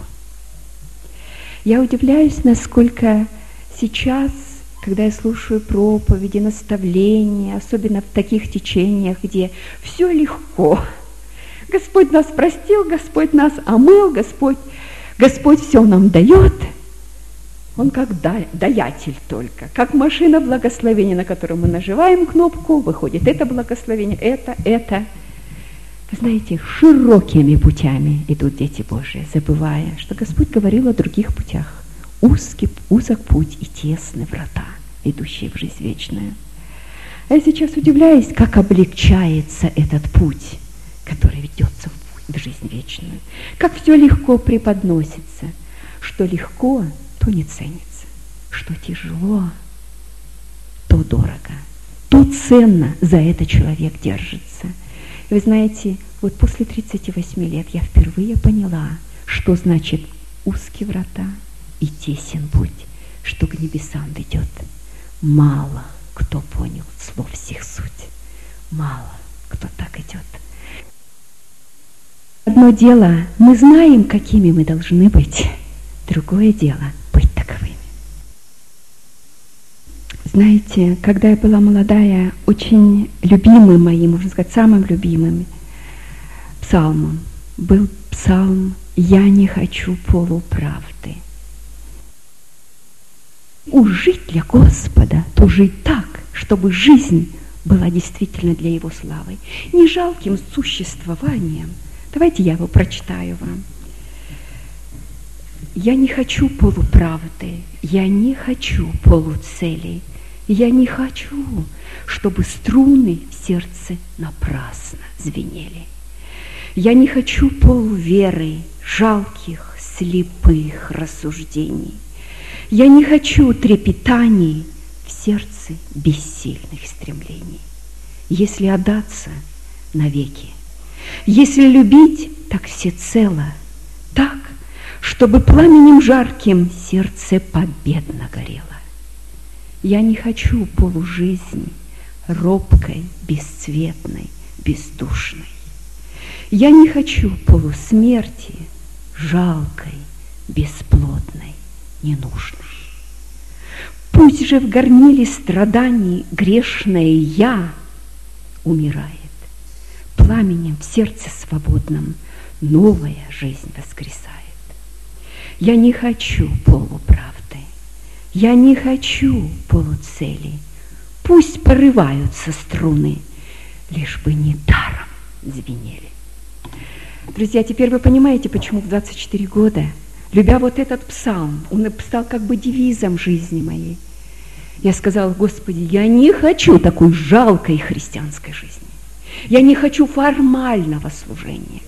Я удивляюсь, насколько сейчас, когда я слушаю проповеди, наставления, особенно в таких течениях, где все легко. Господь нас простил, Господь нас омыл, Господь все нам дает. Он как даятель только, как машина благословения, на которой мы нажимаем кнопку, выходит это благословение, это. Вы знаете, широкими путями идут дети Божии, забывая, что Господь говорил о других путях. Узок путь и тесны врата, идущие в жизнь вечную. А я сейчас удивляюсь, как облегчается этот путь, который ведется в жизнь вечную. Как все легко преподносится. Что легко, то не ценится. Что тяжело, то дорого. То ценно, за это человек держится. И вы знаете, вот после 38 лет я впервые поняла, что значит узкие врата и тесен путь, что к небесам ведет. Мало кто понял слов всех суть. Мало кто так идет. Одно дело, мы знаем, какими мы должны быть. Другое дело, быть таковыми. Знаете, когда я была молодая, очень любимым моим, можно сказать, самым любимым псалмом был псалм «Я не хочу полуправды». Жить для Господа, то жить так, чтобы жизнь была действительно для Его славы, не жалким существованием. Давайте я его прочитаю вам. Я не хочу полуправды, я не хочу полуцелей, я не хочу, чтобы струны в сердце напрасно звенели. Я не хочу полуверы, жалких, слепых рассуждений. Я не хочу трепетаний в сердце бессильных стремлений. Если отдаться навеки, если любить, так всецело, так, чтобы пламенем жарким сердце победно горело. Я не хочу полужизни, робкой, бесцветной, бездушной. Я не хочу полусмерти, жалкой, бесплодной, ненужной. Пусть же в горниле страданий грешное «я» умирает, пламенем в сердце свободном новая жизнь воскресает. Я не хочу полуправды, я не хочу полуцели. Пусть порываются струны, лишь бы не даром звенели. Друзья, теперь вы понимаете, почему в 24 года, любя вот этот псалм, он стал как бы девизом жизни моей. Я сказала: Господи, я не хочу такой жалкой христианской жизни. Я не хочу формального служения.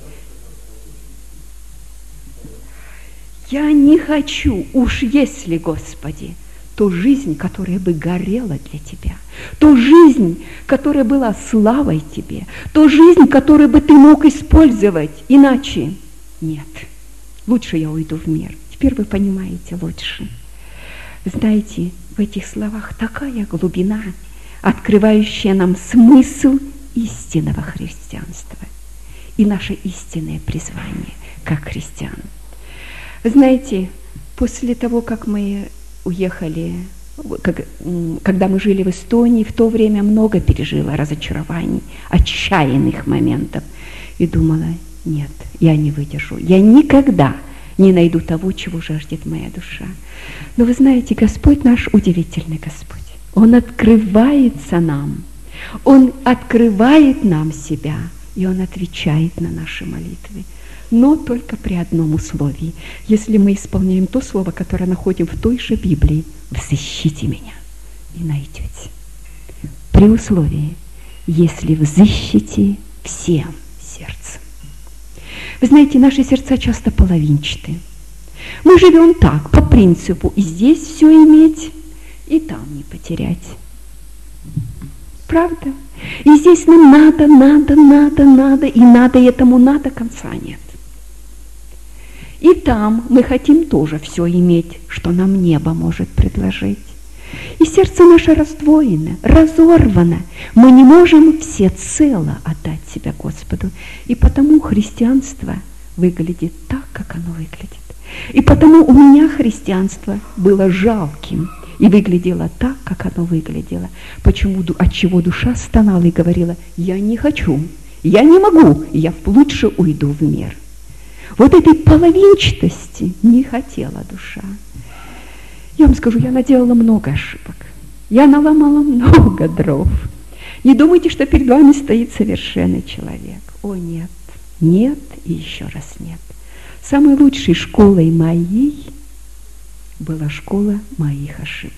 Я не хочу, уж если, Господи, ту жизнь, которая бы горела для Тебя, ту жизнь, которая была славой Тебе, ту жизнь, которую бы Ты мог использовать, иначе нет. Лучше я уйду в мир. Теперь вы понимаете лучше. Знаете, в этих словах такая глубина, открывающая нам смысл истинного христианства и наше истинное призвание как христиан. Знаете, после того, как мы уехали, когда мы жили в Эстонии, в то время много пережила разочарований, отчаянных моментов. И думала: нет, я не выдержу, я никогда не найду того, чего жаждет моя душа. Но вы знаете, Господь наш удивительный Господь. Он открывается нам, Он открывает нам себя, и Он отвечает на наши молитвы. Но только при одном условии: если мы исполняем то слово, которое находим в той же Библии: «Взыщите меня и найдете». При условии, если взыщите всем сердцем. Вы знаете, наши сердца часто половинчаты. Мы живем так, по принципу: и здесь все иметь, и там не потерять. Правда? И здесь нам надо, и этому надо, конца нет. И там мы хотим тоже все иметь, что нам небо может предложить. И сердце наше раздвоено, разорвано. Мы не можем всецело отдать себя Господу. И потому христианство выглядит так, как оно выглядит. И потому у меня христианство было жалким и выглядело так, как оно выглядело. Почему, от чего душа стонала и говорила: я не хочу, я не могу, я лучше уйду в мир. Вот этой половинчатости не хотела душа. Я вам скажу, я наделала много ошибок. Я наломала много дров. Не думайте, что перед вами стоит совершенный человек. О, нет, нет и еще раз нет. Самой лучшей школой моей была школа моих ошибок.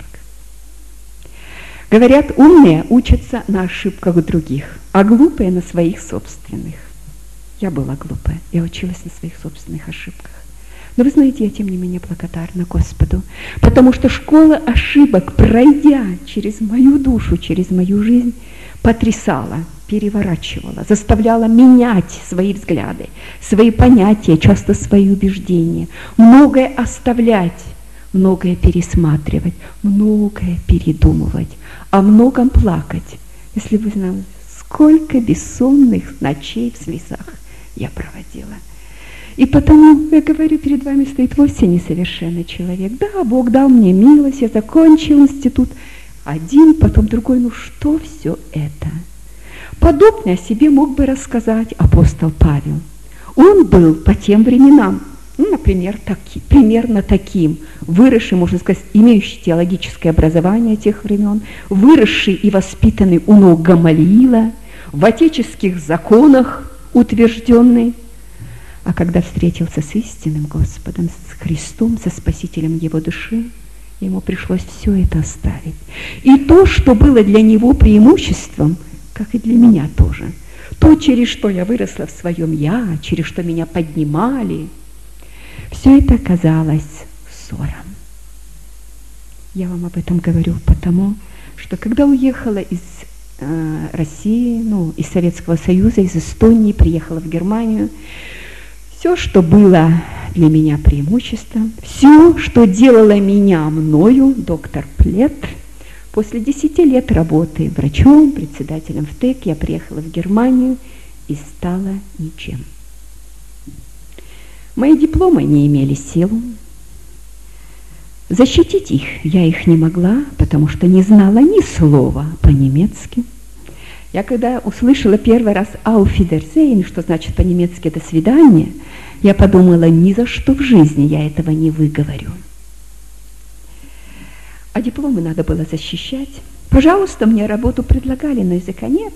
Говорят, умные учатся на ошибках других, а глупые на своих собственных. Я была глупая, я училась на своих собственных ошибках. Но вы знаете, я тем не менее благодарна Господу, потому что школа ошибок, пройдя через мою душу, через мою жизнь, потрясала, переворачивала, заставляла менять свои взгляды, свои понятия, часто свои убеждения, многое оставлять, многое пересматривать, многое передумывать, о многом плакать. Если вы знали, сколько бессонных ночей в слезах я проводила. И потому, я говорю, перед вами стоит вовсе несовершенный человек. Да, Бог дал мне милость, я закончил институт один, потом другой. Ну что все это? Подобное о себе мог бы рассказать апостол Павел. Он был по тем временам, ну, например, примерно таким, выросший, можно сказать, имеющий теологическое образование тех времен, выросший и воспитанный у ног Гамалиила, в отеческих законах утвержденный. А когда встретился с истинным Господом, с Христом, со Спасителем его души, ему пришлось все это оставить. И то, что было для него преимуществом, как и для меня тоже, то, через что я выросла в своем «я», через что меня поднимали, все это оказалось ссором. Я вам об этом говорю потому, что когда уехала из России, из Советского Союза, из Эстонии, приехала в Германию, все, что было для меня преимуществом, все, что делало меня мною, доктор Плет, после 10 лет работы врачом, председателем ВТЭК, я приехала в Германию и стала ничем. Мои дипломы не имели силы. Защитить их я их не могла, потому что не знала ни слова по-немецки. Я когда услышала первый раз «Auf Wiedersehen», что значит по-немецки «до свидания», я подумала, ни за что в жизни я этого не выговорю. А дипломы надо было защищать. Пожалуйста, мне работу предлагали, но языка нет.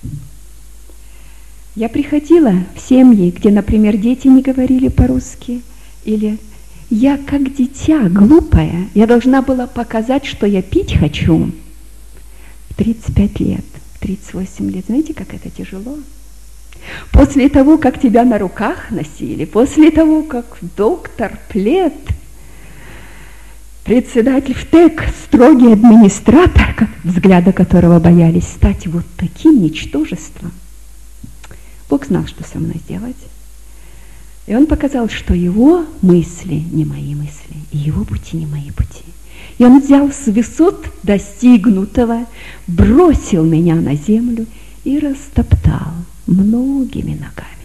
Я приходила в семьи, где, например, дети не говорили по-русски, или я, как дитя, глупая, я должна была показать, что я пить хочу в 35 лет, в 38 лет. Знаете, как это тяжело? После того, как тебя на руках носили, после того, как доктор, плед, председатель ВТЭК, строгий администратор, взгляда которого боялись стать вот таким ничтожеством, Бог знал, что со мной сделать. И Он показал, что Его мысли не мои мысли, и Его пути не мои пути. И Он взял с высот достигнутого, бросил меня на землю и растоптал многими ногами.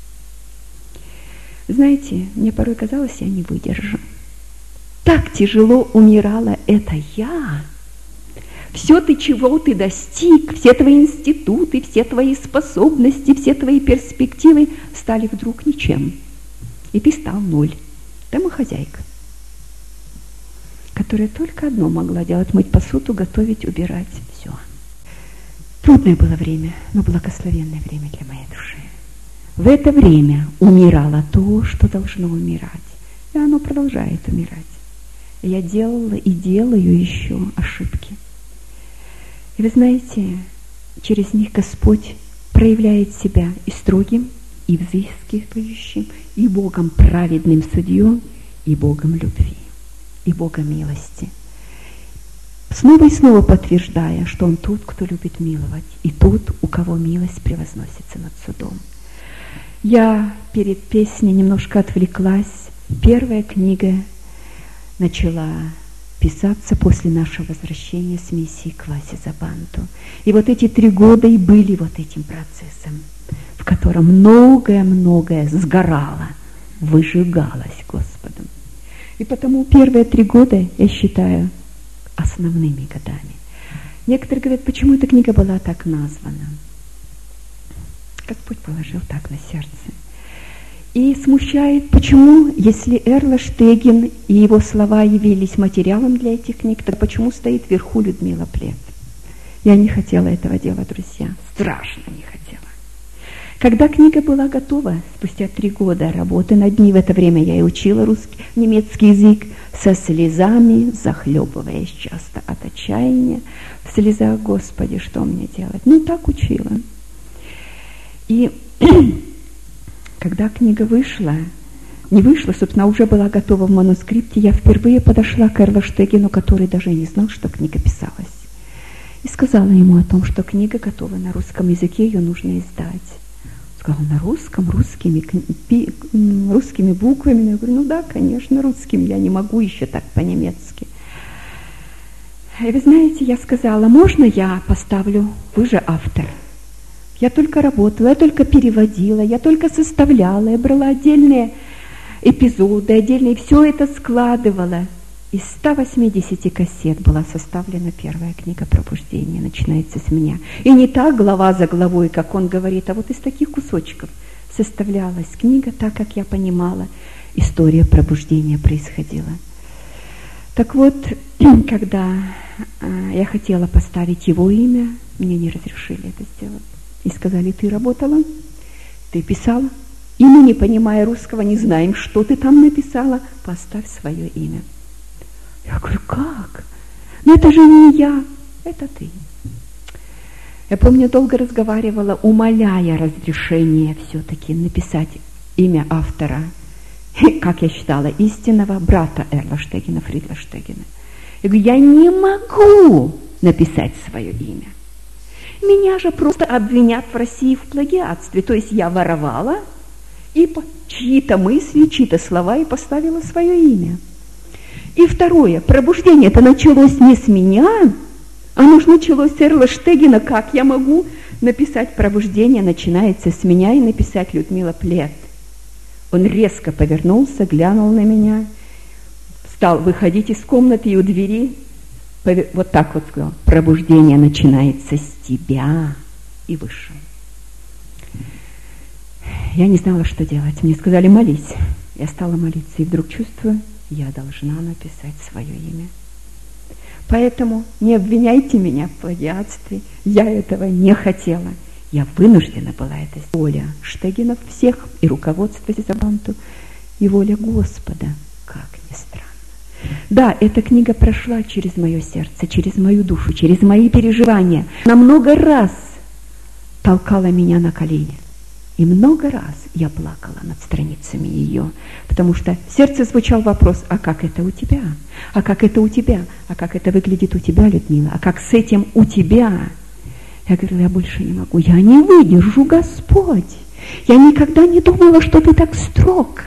Знаете, мне порой казалось, я не выдержу. Так тяжело умирала это я. Все ты, чего ты достиг, все твои институты, все твои способности, все твои перспективы стали вдруг ничем. И ты стал ноль. Домохозяйка, которая только одно могла делать: мыть посуду, готовить, убирать. Все. Трудное было время, но благословенное время для моей души. В это время умирало то, что должно умирать. И оно продолжает умирать. И я делала и делаю еще ошибки. И вы знаете, через них Господь проявляет себя и строгим, и взыскивающим, и Богом праведным судьей, и Богом любви, и Богом милости. Снова и снова подтверждая, что Он тот, кто любит миловать, и тот, у кого милость превозносится над судом. Я перед песней немножко отвлеклась. Первая книга начала писаться после нашего возвращения с миссии к Васе Забанту. И вот эти 3 года и были вот этим процессом, в котором многое-многое сгорало, выжигалось Господом. И потому первые 3 года я считаю основными годами. Некоторые говорят, почему эта книга была так названа. Господь положил так на сердце. И смущает, почему, если Эрла Штегин и его слова явились материалом для этих книг, то почему стоит вверху Людмила Плед? Я не хотела этого делать, друзья, страшно не хотела. Когда книга была готова, спустя 3 года работы над ней, в это время я и учила немецкий язык, со слезами, захлебываясь часто от отчаяния, в слезах: Господи, что мне делать? Ну, так учила. И когда книга вышла, не вышла, собственно, уже была готова в манускрипте, я впервые подошла к Эрлу Штегину, который даже не знал, что книга писалась, и сказала ему о том, что книга готова на русском языке, ее нужно издать. Он сказал: на русском, русскими буквами. Я говорю: ну да, конечно, русскими, я не могу еще так по-немецки. И вы знаете, я сказала: можно я поставлю, вы же автор. Я только работала, я только переводила, я только составляла, я брала отдельные эпизоды, отдельные, все это складывала. Из 180 кассет была составлена первая книга «Пробуждение», начинается с меня. И не так глава за главой, как он говорит, а вот из таких кусочков составлялась книга, так как я понимала, история пробуждения происходила. Так вот, когда я хотела поставить его имя, мне не разрешили это сделать. И сказали: ты работала, ты писала, и мы, не понимая русского, не знаем, что ты там написала, поставь свое имя. Я говорю: как? Ну это же не я, это ты. Я помню, долго разговаривала, умоляя разрешения все-таки написать имя автора, как я считала, истинного брата Эрла Штегина, Фридла Штегина. Я говорю: я не могу написать свое имя. Меня же просто обвинят в России в плагиатстве. То есть я воровала и чьи-то мысли, чьи-то слова и поставила свое имя. И второе, пробуждение-то началось не с меня, оно же началось с Эрла Штегина. Как я могу написать пробуждение, начинается с меня, и написать Людмила Плед? Он резко повернулся, глянул на меня, стал выходить из комнаты, и у двери вот так вот сказал: пробуждение начинается с тебя. и вышел. Я не знала, что делать. Мне сказали: молись. Я стала молиться, и вдруг чувствую, я должна написать свое имя. Поэтому не обвиняйте меня в плагиатстве. Я этого не хотела. Я вынуждена была это сделать. Воля Штегинов всех и руководство Зизабанту, и воля Господа, как ни странно. Да, эта книга прошла через мое сердце, через мою душу, через мои переживания. Она много раз толкала меня на колени. И много раз я плакала над страницами ее, потому что в сердце звучал вопрос: а как это у тебя? А как это у тебя? А как это выглядит у тебя, Людмила? А как с этим у тебя? Я говорила: я больше не могу, я не выдержу, Господь. Я никогда не думала, что ты так строг.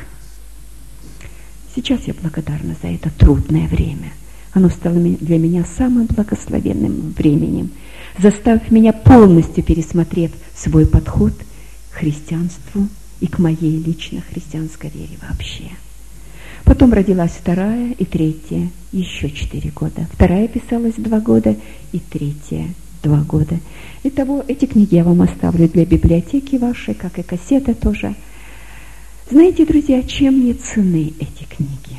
Сейчас я благодарна за это трудное время. Оно стало для меня самым благословенным временем, заставив меня полностью пересмотреть свой подход к христианству и к моей лично христианской вере вообще. Потом родилась вторая и третья, еще 4 года. Вторая писалась 2 года и третья 2 года. Итого, эти книги я вам оставлю для библиотеки вашей, как и кассета тоже. Знаете, друзья, чем мне ценны эти книги?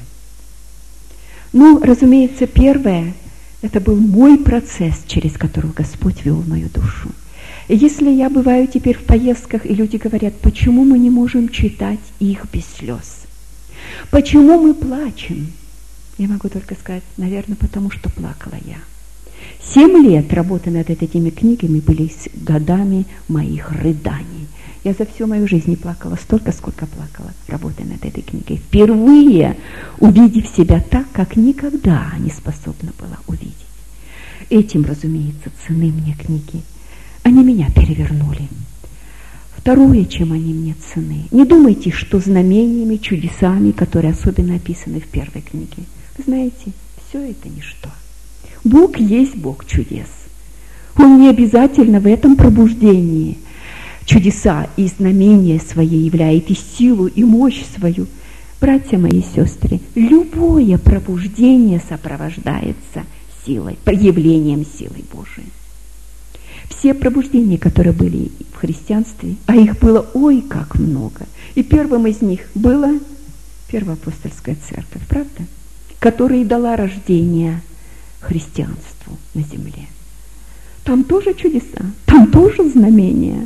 Ну, разумеется, первое, это был мой процесс, через который Господь вел мою душу. И если я бываю теперь в поездках, и люди говорят: почему мы не можем читать их без слез? Почему мы плачем? Я могу только сказать: наверное, потому что плакала я. 7 лет работы над этими книгами были годами моих рыданий. Я за всю мою жизнь не плакала столько, сколько плакала, работая над этой книгой. Впервые увидев себя так, как никогда не способна была увидеть. Этим, разумеется, ценны мне книги. Они меня перевернули. Второе, чем они мне ценны: не думайте, что знамениями, чудесами, которые особенно описаны в первой книге. Вы знаете, все это ничто. Бог есть Бог чудес. Он не обязательно в этом пробуждении чудеса и знамения свои являет, и силу, и мощь свою. Братья мои и сестры, любое пробуждение сопровождается силой, проявлением силы Божией. Все пробуждения, которые были в христианстве, а их было ой как много, и первым из них была Первоапостольская церковь, правда? Которая и дала рождение христианству на земле. Там тоже чудеса, там тоже знамения.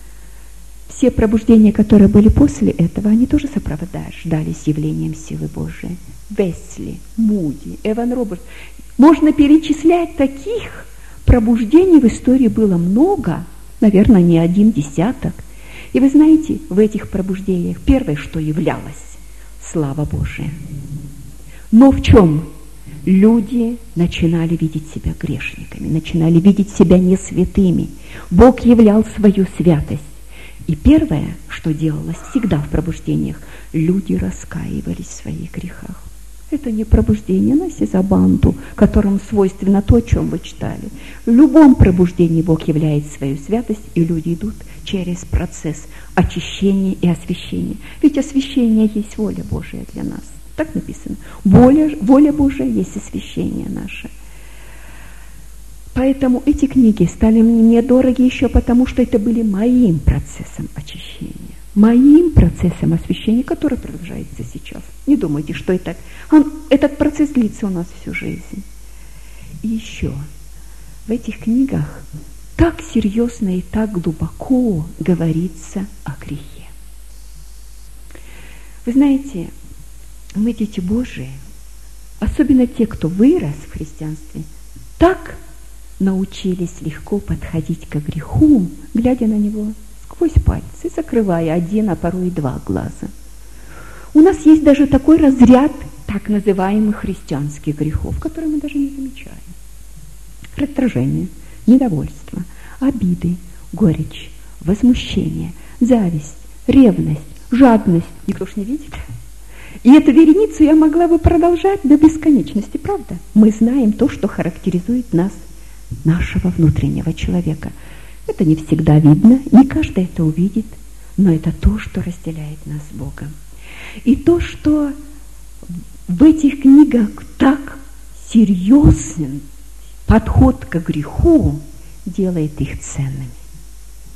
Все пробуждения, которые были после этого, они тоже сопровождались явлением силы Божией. Весли, Муди, Эван Робертс. Можно перечислять таких пробуждений, в истории было много, наверное, не 1 десяток. И вы знаете, в этих пробуждениях первое, что являлось, слава Божия. Но в чем? Люди начинали видеть себя грешниками, начинали видеть себя не святыми. Бог являл свою святость. И первое, что делалось всегда в пробуждениях, люди раскаивались в своих грехах. Это не пробуждение на Сизабанту, которому свойственно то, о чем вы читали. В любом пробуждении Бог являет свою святость, и люди идут через процесс очищения и освящения. Ведь освящение есть воля Божия для нас. Так написано. Воля Божия есть освящение наше. Поэтому эти книги стали мне дороги еще потому, что это были моим процессом очищения, моим процессом освящения, который продолжается сейчас. Не думайте, что этот процесс длится у нас всю жизнь. И еще в этих книгах так серьезно и так глубоко говорится о грехе. Вы знаете, мы, дети Божии, особенно те, кто вырос в христианстве, так научились легко подходить к греху, глядя на него сквозь пальцы, закрывая 1, а порой и 2 глаза. У нас есть даже такой разряд так называемых христианских грехов, которые мы даже не замечаем. Раздражение, недовольство, обиды, горечь, возмущение, зависть, ревность, жадность. Никто ж не видит. И эту вереницу я могла бы продолжать до бесконечности, правда? Мы знаем то, что характеризует нас, нашего внутреннего человека. Это не всегда видно, не каждый это увидит, но это то, что разделяет нас с Богом. И то, что в этих книгах так серьезен подход к греху, делает их ценными.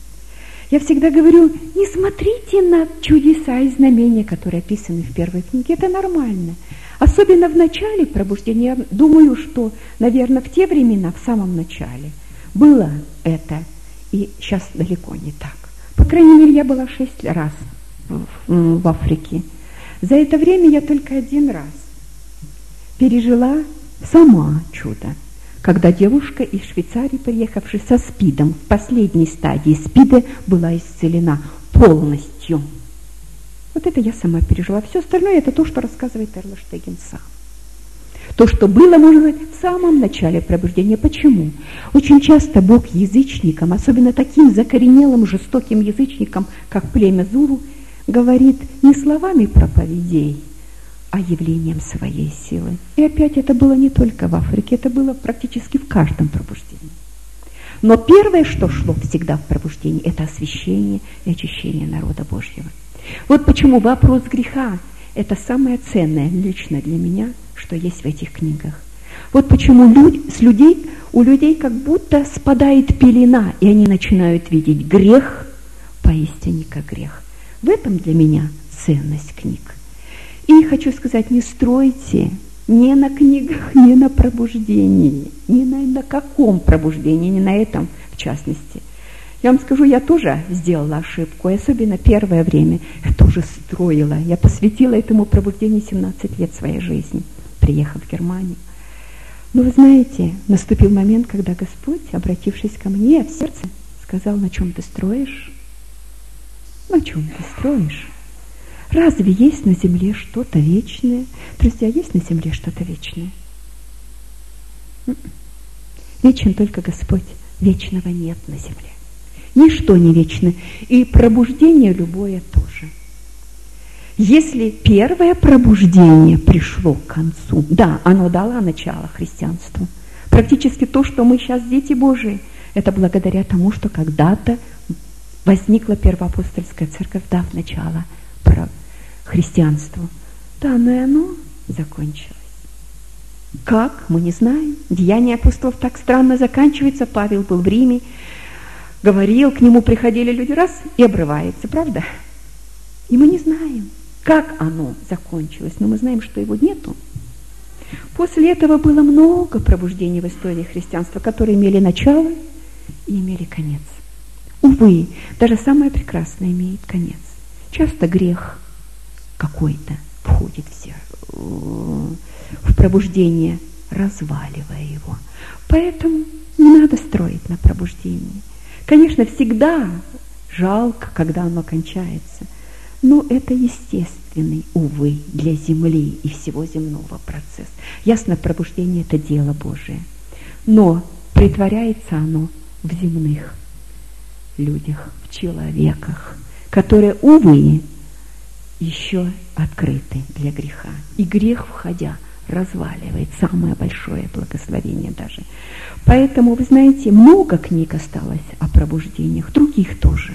Я всегда говорю, не смотрите на чудеса и знамения, которые описаны в первой книге. Это нормально. Особенно в начале пробуждения. Я думаю, что, наверное, в те времена, в самом начале, было это. И сейчас далеко не так. По крайней мере, я была 6 раз в Африке. За это время я только 1 раз пережила сама чудо. Когда девушка из Швейцарии, приехавшая со СПИДом, в последней стадии СПИДа, была исцелена полностью. Вот это я сама пережила. Все остальное это то, что рассказывает Эрл Штеген сам. То, что было, может быть, в самом начале пробуждения. Почему? Очень часто Бог язычникам, особенно таким закоренелым, жестоким язычникам, как племя Зулу, говорит не словами проповедей, а явлением своей силы. И опять это было не только в Африке, это было практически в каждом пробуждении. Но первое, что шло всегда в пробуждении, это освящение и очищение народа Божьего. Вот почему вопрос греха – это самое ценное лично для меня, что есть в этих книгах. Вот почему у людей как будто спадает пелена, и они начинают видеть грех поистине как грех. В этом для меня ценность книг. И хочу сказать, не стройте ни на книгах, ни на пробуждении, ни на каком пробуждении, ни на этом в частности. Я вам скажу, я тоже сделала ошибку, и особенно первое время я тоже строила. Я посвятила этому пробуждению 17 лет своей жизни, приехав в Германию. Но вы знаете, наступил момент, когда Господь, обратившись ко мне в сердце, сказал: на чем ты строишь? На чем ты строишь? Разве есть на земле что-то вечное? Друзья, есть на земле что-то вечное? Вечен только Господь. Вечного нет на земле. Ничто не вечно. И пробуждение любое тоже. Если первое пробуждение пришло к концу, да, оно дало начало христианству. Практически то, что мы сейчас дети Божии, это благодаря тому, что когда-то возникла первоапостольская церковь, дав начало христианству. Да, но и оно закончилось. Как? Мы не знаем. Деяния апостолов так странно заканчивается. Павел был в Риме, говорил, к нему приходили люди, раз, и обрывается, правда? И мы не знаем, как оно закончилось, но мы знаем, что его нету. После этого было много пробуждений в истории христианства, которые имели начало и имели конец. Увы, даже самое прекрасное имеет конец. Часто грех какой-то входит в пробуждение, разваливая его. Поэтому не надо строить на пробуждении. Конечно, всегда жалко, когда оно кончается, но это естественный, увы, для земли и всего земного процесс. Ясно, пробуждение – это дело Божие, но притворяется оно в земных людях, в человеках, которые, увы, еще открыты для греха. И грех, входя, разваливает самое большое благословение даже. Поэтому, вы знаете, много книг осталось о пробуждениях, других тоже.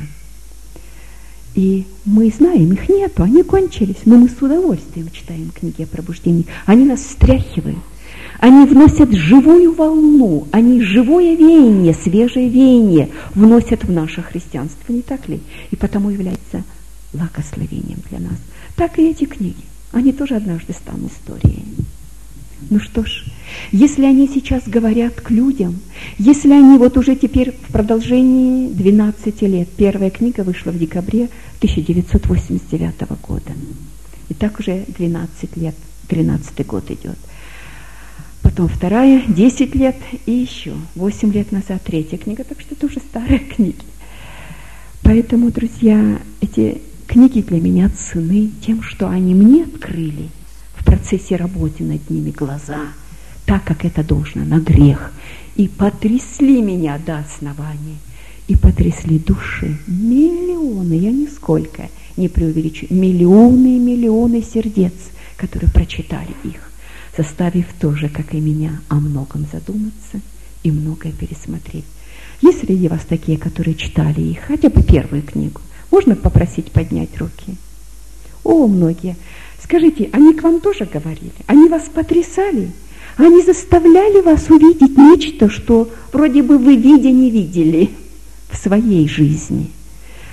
И мы знаем, их нету, они кончились, но мы с удовольствием читаем книги о пробуждении. Они нас встряхивают, они вносят живую волну, они живое веяние, свежее веяние вносят в наше христианство, не так ли? И потому является благословением для нас. Так и эти книги, они тоже однажды станут историей. Ну что ж, если они сейчас говорят к людям, если они вот уже теперь в продолжении 12 лет, первая книга вышла в декабре 1989 года, и так уже 12 лет, 13-й год идет. Потом вторая, 10 лет, и еще 8 лет назад третья книга, так что это уже старые книги. Поэтому, друзья, эти книги для меня ценны тем, что они мне открыли в процессе работы над ними глаза, так, как это должно, на грех, и потрясли меня до основания, и потрясли души. Миллионы, я нисколько не преувеличу, миллионы и миллионы сердец, которые прочитали их, заставив тоже, как и меня, о многом задуматься и многое пересмотреть. Есть среди вас такие, которые читали их, хотя бы первую книгу? Можно попросить поднять руки? О, многие. Скажите, они к вам тоже говорили? Они вас потрясали? Они заставляли вас увидеть нечто, что вроде бы вы видя не видели в своей жизни?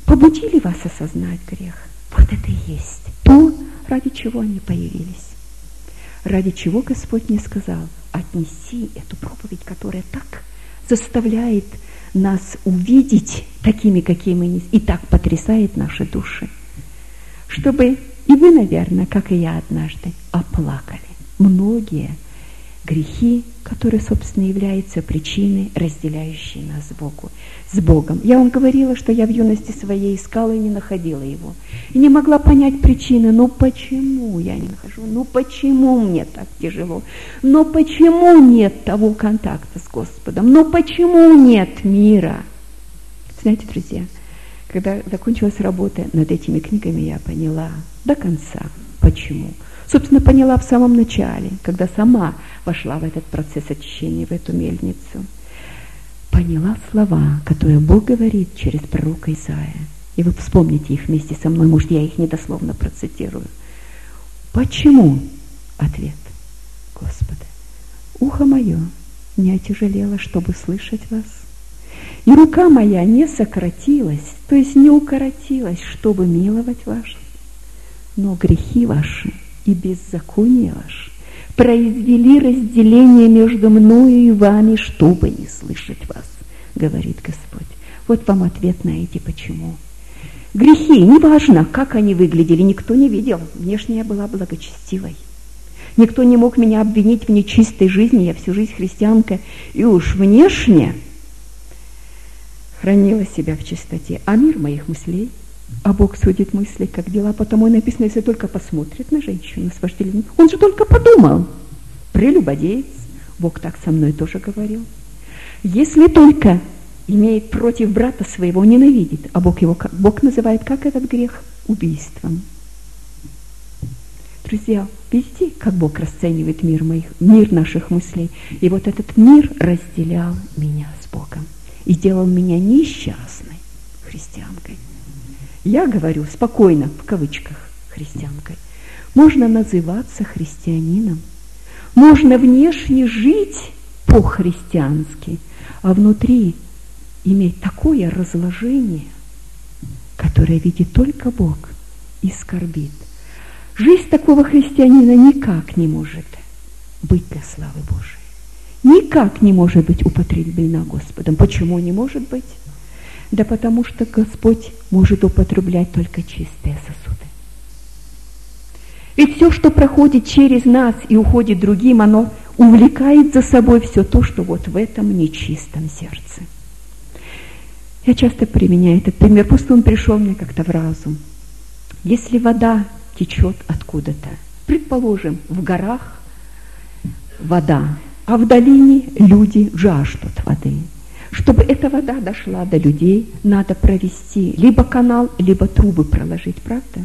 побудили вас осознать грех. Вот это и есть то, ради чего они появились. Ради чего Господь мне сказал: отнеси эту проповедь, которая так заставляет нас увидеть такими, какими мы есть, и так потрясает наши души, чтобы и вы, наверное, как и я однажды, оплакали многие грехи, которые, собственно, являются причиной, разделяющей нас с Богом. Я вам говорила, что я в юности своей искала и не находила его. И не могла понять причины. Ну почему я не нахожу? Ну почему мне так тяжело? Ну почему нет того контакта с Господом? Ну почему нет мира? Знаете, друзья, когда закончилась работа над этими книгами, я поняла до конца, почему. Собственно, поняла в самом начале, когда сама вошла в этот процесс очищения, в эту мельницу. Поняла слова, которые Бог говорит через пророка Исаия. И вы вспомните их вместе со мной, может, я их недословно процитирую. Почему? Ответ: Господи, ухо мое не отяжелело, чтобы слышать вас, и рука моя не сократилась, то есть не укоротилась, чтобы миловать вас, но грехи ваши и беззаконие ваше произвели разделение между мною и вами, чтобы не слышать вас, говорит Господь. Вот вам ответ на эти почему. Грехи, неважно, как они выглядели, никто не видел. Внешне я была благочестивой. Никто не мог меня обвинить в нечистой жизни, я всю жизнь христианка, и уж внешне хранила себя в чистоте. А мир моих мыслей, а Бог судит мысли, как дела. Потому и написано, если только посмотрит на женщину с вожделением. Он же только подумал. Прелюбодеец. Бог так со мной тоже говорил. Если только имеет против брата своего, ненавидит. А Бог называет как этот грех? Убийством. Друзья, видите, как Бог расценивает мир наших мыслей. И вот этот мир разделял меня с Богом. И делал меня несчастной христианкой. Я говорю спокойно, в кавычках, христианкой. Можно называться христианином. Можно внешне жить по-христиански, а внутри иметь такое разложение, которое видит только Бог и скорбит. Жизнь такого христианина никак не может быть для славы Божией. Никак не может быть употреблена Господом. Почему не может быть? Да потому что Господь может употреблять только чистые сосуды. Ведь все, что проходит через нас и уходит другим, оно увлекает за собой все то, что вот в этом нечистом сердце. Я часто применяю этот пример, просто он пришел мне как-то в разум. Если вода течет откуда-то, предположим, в горах вода, а в долине люди жаждут воды. Чтобы эта вода дошла до людей, надо провести либо канал, либо трубы проложить, правда?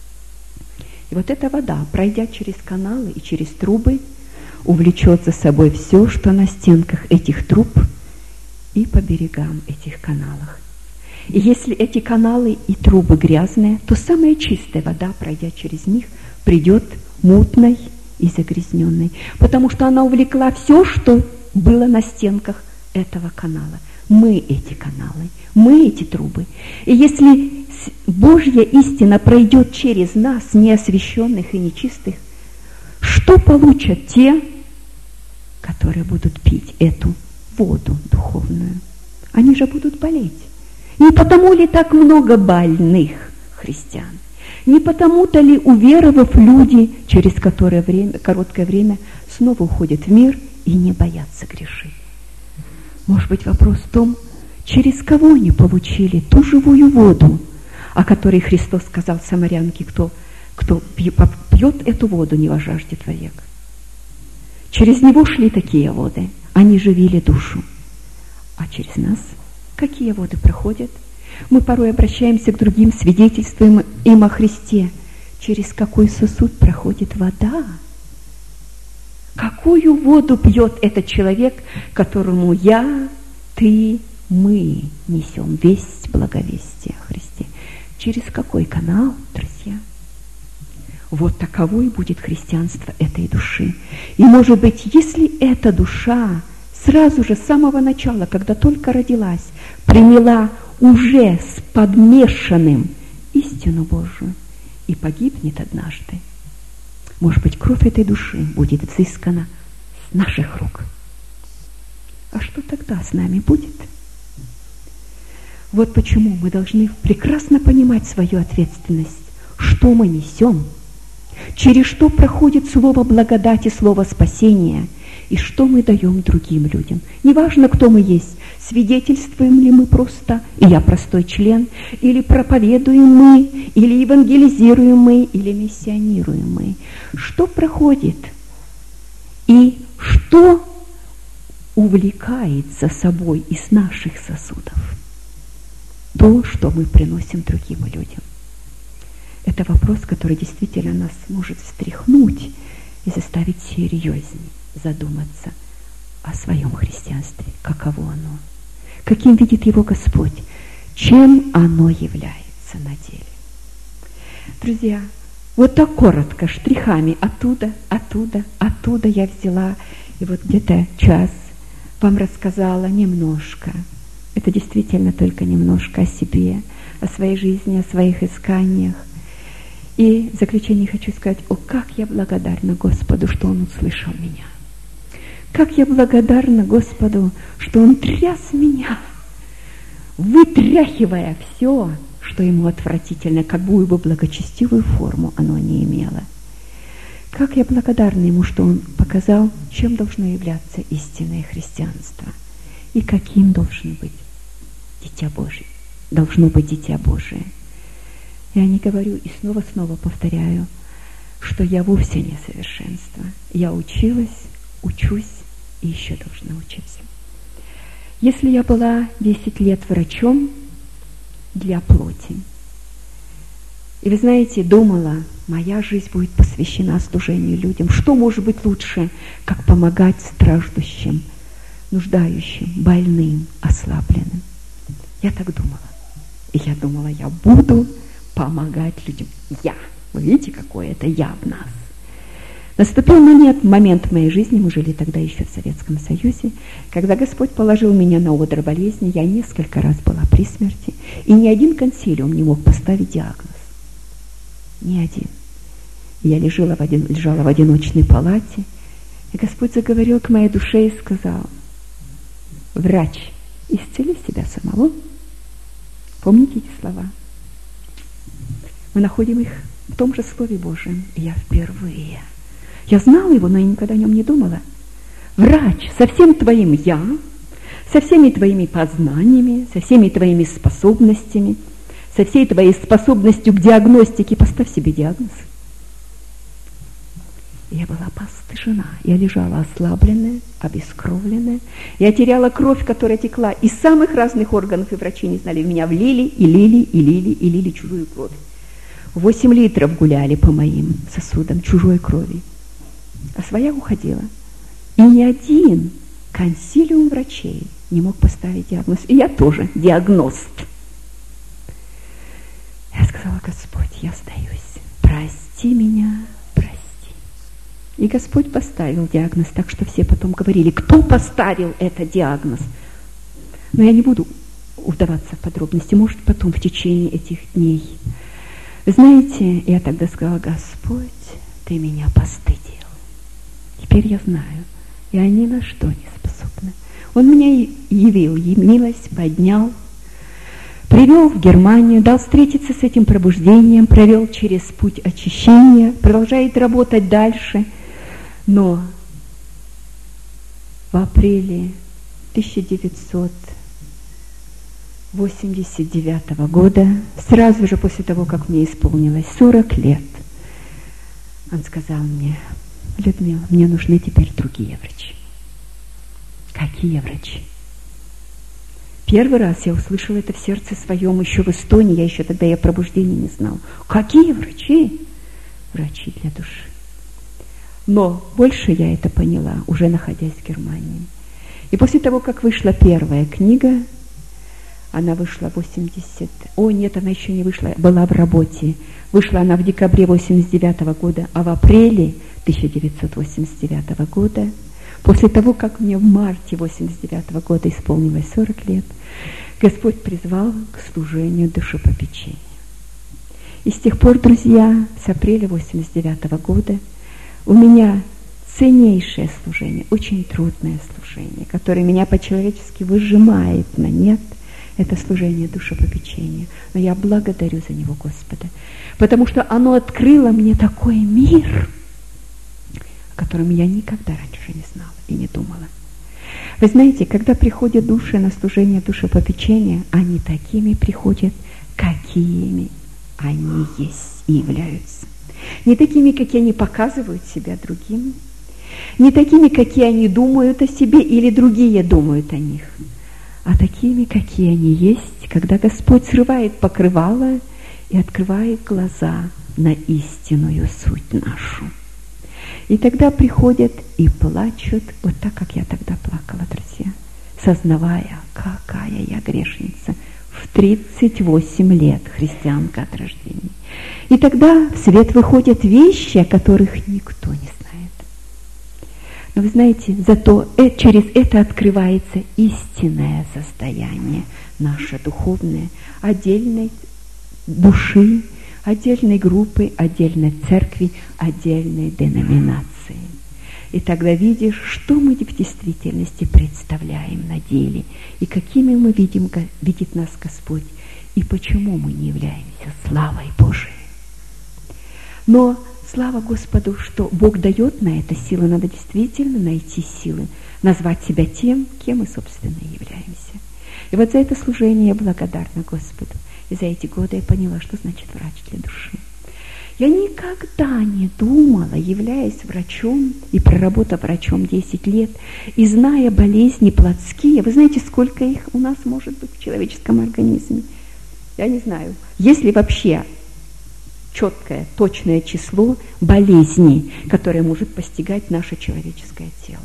И вот эта вода, пройдя через каналы и через трубы, увлечет за собой все, что на стенках этих труб и по берегам этих каналов. И если эти каналы и трубы грязные, то самая чистая вода, пройдя через них, придет мутной и загрязненной, потому что она увлекла все, что было на стенках этого канала. Мы эти каналы, мы эти трубы. И если Божья истина пройдет через нас, неосвященных и нечистых, что получат те, которые будут пить эту воду духовную? Они же будут болеть. Не потому ли так много больных христиан? Не потому-то ли, уверовав, люди через короткое время снова уходят в мир и не боятся грешить? Может быть, вопрос в том, через кого они получили ту живую воду, о которой Христос сказал самарянке: кто пьет эту воду, не возжаждет вовек. Через него шли такие воды, они живили душу. А через нас какие воды проходят? Мы порой обращаемся к другим, свидетельствуем им о Христе. Через какой сосуд проходит вода? Какую воду пьет этот человек, которому я, ты, мы несем весть благовестия о Христе? Через какой канал, друзья? Вот таково и будет христианство этой души. И, может быть, если эта душа сразу же с самого начала, когда только родилась, приняла уже с подмешанным истину Божию и погибнет однажды. Может быть, кровь этой души будет взыскана с наших рук. А что тогда с нами будет? Вот почему мы должны прекрасно понимать свою ответственность, что мы несем, через что проходит слово благодати, слово спасения, и что мы даем другим людям. Неважно, кто мы есть, свидетельствуем ли мы просто, и я простой член, или проповедуем мы, или евангелизируем мы, или миссионируем мы. Что проходит и что увлекает за собой из наших сосудов? То, что мы приносим другим людям. Это вопрос, который действительно нас может встряхнуть и заставить серьезнее задуматься о своем христианстве, каково оно, каким видит его Господь, чем оно является на деле. Друзья, вот так коротко, штрихами оттуда я взяла, и вот где-то час вам рассказала немножко. Это действительно только немножко о себе, о своей жизни, о своих исканиях. И в заключение хочу сказать, как я благодарна Господу, что Он услышал меня. Как я благодарна Господу, что Он тряс меня, вытряхивая все, что Ему отвратительно, какую бы благочестивую форму оно не имело. Как я благодарна Ему, что Он показал, чем должно являться истинное христианство и каким должно быть Дитя Божие. Должно быть Дитя Божие. Я не говорю и снова повторяю, что я вовсе не совершенство. Я училась, учусь и еще должна учиться. Если я была 10 лет врачом для плоти, и вы знаете, думала, моя жизнь будет посвящена служению людям, что может быть лучше, как помогать страждущим, нуждающим, больным, ослабленным. Я так думала. И я думала, я буду помогать людям. Я. Вы видите, какое это я в нас. Наступил момент в моей жизни, мы жили тогда еще в Советском Союзе, когда Господь положил меня на одр болезни, я несколько раз была при смерти, и ни один консилиум не мог поставить диагноз. Ни один. Я лежала в одиночной палате, и Господь заговорил к моей душе и сказал: врач, исцели себя самого. Помните эти слова? Мы находим их в том же Слове Божьем. И я впервые. Я знала его, но я никогда о нем не думала. Врач, со всем твоим «я», со всеми твоими познаниями, со всеми твоими способностями, со всей твоей способностью к диагностике, поставь себе диагноз. Я была постыжена. Я лежала ослабленная, обескровленная. Я теряла кровь, которая текла из самых разных органов, и врачи не знали. Меня влили и лили чужую кровь. 8 литров гуляли по моим сосудам чужой крови. А своя уходила. И ни один консилиум врачей не мог поставить диагноз. И я тоже диагност. Я сказала: Господь, я сдаюсь. Прости меня, прости. И Господь поставил диагноз, так что все потом говорили: кто поставил этот диагноз? Но я не буду вдаваться в подробности, может, потом в течение этих дней. Вы знаете, я тогда сказала: Господь, Ты меня постыдил. Теперь я знаю, я ни на что не способна. Он меня явил милость, поднял, привел в Германию, дал встретиться с этим пробуждением, провел через путь очищения, продолжает работать дальше. Но в апреле 1989 года, сразу же после того, как мне исполнилось 40 лет, он сказал мне: Людмила, мне нужны теперь другие врачи. Какие врачи? Первый раз я услышала это в сердце своем еще в Эстонии, я еще тогда пробуждения не знала. Какие врачи? Врачи для души. Но больше я это поняла, уже находясь в Германии. И после того, как вышла первая книга, она вышла в 80... она еще не вышла, была в работе. Вышла она в декабре 89 года, а в апреле 1989 года, после того, как мне в марте 89 года исполнилось 40 лет, Господь призвал к служению душепопечения. И с тех пор, друзья, с апреля 89 года у меня ценнейшее служение, очень трудное служение, которое меня по-человечески выжимает на нет, это служение душепопечения. Но я благодарю за него Господа, потому что оно открыло мне такой мир, о котором я никогда раньше не знала и не думала. Вы знаете, когда приходят души на служение душепопечения, они такими приходят, какими они есть и являются. Не такими, какие они показывают себя другим, не такими, какие они думают о себе или другие думают о них, а такими, какие они есть, когда Господь срывает покрывало и открывает глаза на истинную суть нашу. И тогда приходят и плачут, вот так, как я тогда плакала, друзья, сознавая, какая я грешница, в 38 лет христианка от рождения. И тогда в свет выходят вещи, о которых никто не знает. Но вы знаете, зато через это открывается истинное состояние наше духовное, отдельной души, отдельной группы, отдельной церкви, отдельной деноминации. И тогда видишь, что мы в действительности представляем на деле, и какими мы видит нас Господь, и почему мы не являемся славой Божией. Но слава Господу, что Бог дает на это силы, надо действительно найти силы, назвать себя тем, кем мы, собственно, являемся. И вот за это служение я благодарна Господу. И за эти годы я поняла, что значит врач для души. Я никогда не думала, являясь врачом и проработав врачом 10 лет, и зная болезни плотские, вы знаете, сколько их у нас может быть в человеческом организме? Я не знаю. Есть ли вообще четкое, точное число болезней, которые может постигать наше человеческое тело?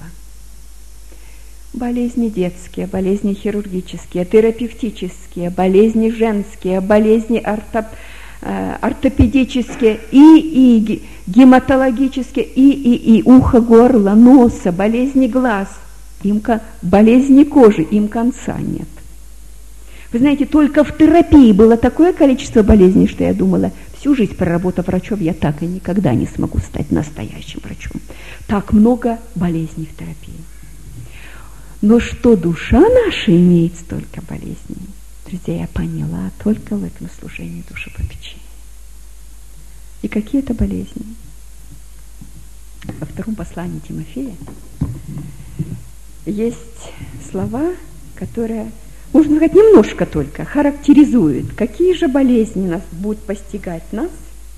Болезни детские, болезни хирургические, терапевтические, болезни женские, болезни ортопедические и гематологические, и ухо, горло, носа, болезни глаз, болезни кожи, им конца нет. Вы знаете, только в терапии было такое количество болезней, что я думала, всю жизнь проработав врачом, я так и никогда не смогу стать настоящим врачом. Так много болезней в терапии. Но что душа наша имеет столько болезней, друзья, я поняла только в этом служении душепопечения. И какие это болезни? Во втором послании Тимофея есть слова, которые, можно сказать, немножко только характеризуют, какие же болезни нас будут постигать нас.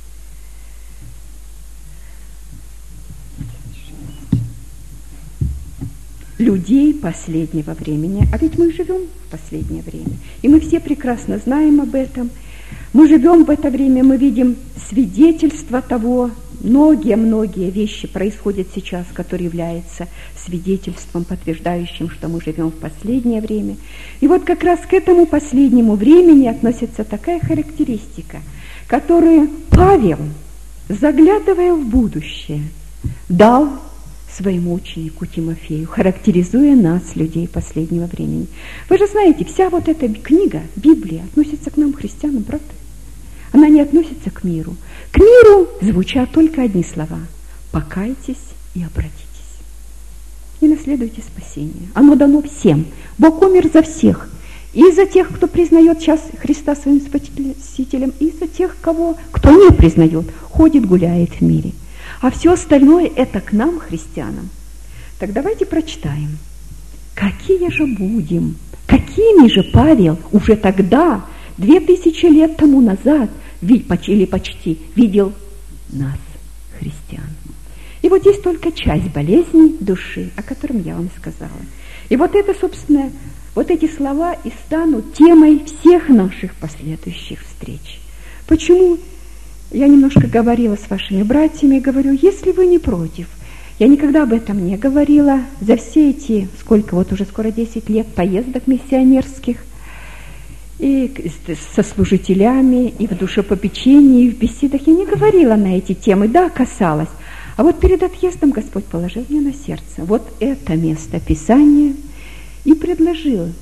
Людей последнего времени, а ведь мы живем в последнее время, и мы все прекрасно знаем об этом. Мы живем в это время, мы видим свидетельство того, многие вещи происходят сейчас, которые являются свидетельством, подтверждающим, что мы живем в последнее время. И вот как раз к этому последнему времени относится такая характеристика, которую Павел, заглядывая в будущее, дал своему ученику Тимофею, характеризуя нас, людей последнего времени. Вы же знаете, вся вот эта книга, Библия, относится к нам, христианам, правда? Она не относится к миру. К миру звучат только одни слова: покайтесь и обратитесь. И наследуйте спасение. Оно дано всем. Бог умер за всех. И за тех, кто признает сейчас Христа своим Спасителем, и за тех, кто не признает, ходит, гуляет в мире. А все остальное это к нам, христианам. Так давайте прочитаем. Какими же Павел уже тогда, 2000 лет тому назад, или почти, видел нас, христиан. И вот здесь только часть болезней души, о котором я вам сказала. И вот это, собственно, вот эти слова и станут темой всех наших последующих встреч. Почему? Я немножко говорила с вашими братьями, говорю, если вы не против, я никогда об этом не говорила, за все эти, уже скоро 10 лет поездок миссионерских, и со служителями, и в душепопечении, и в беседах, я не говорила на эти темы, да, касалась. А вот перед отъездом Господь положил мне на сердце вот это место Писания и предложил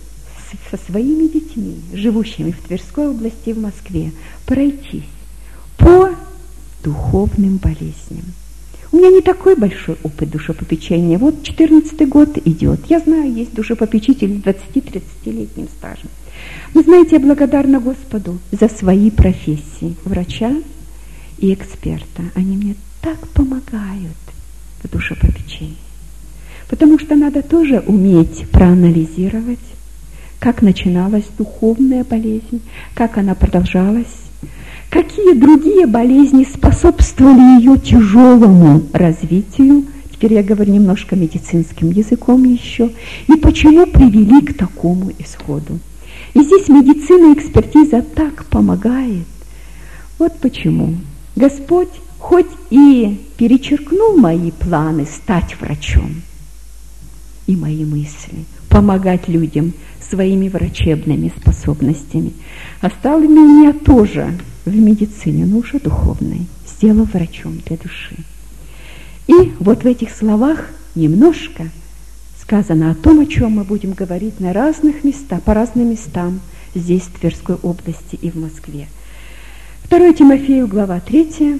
со своими детьми, живущими в Тверской области и в Москве, пройтись по духовным болезням. У меня не такой большой опыт душепопечения. Вот 14-й год идет. Я знаю, есть душепопечители с 20-30-летним стажем. Вы знаете, я благодарна Господу за свои профессии врача и эксперта. Они мне так помогают в душепопечении. Потому что надо тоже уметь проанализировать, как начиналась духовная болезнь, как она продолжалась, какие другие болезни способствовали ее тяжелому развитию, теперь я говорю немножко медицинским языком еще, и почему привели к такому исходу. И здесь медицина и экспертиза так помогает. Вот почему Господь хоть и перечеркнул мои планы стать врачом, и мои мысли, помогать людям своими врачебными способностями, оставил меня тоже в медицине, но уже духовной, сделав врачом для души. И вот в этих словах немножко сказано о том, о чем мы будем говорить на разных местах, по разным местам здесь, в Тверской области и в Москве. 2 Тимофею, глава 3,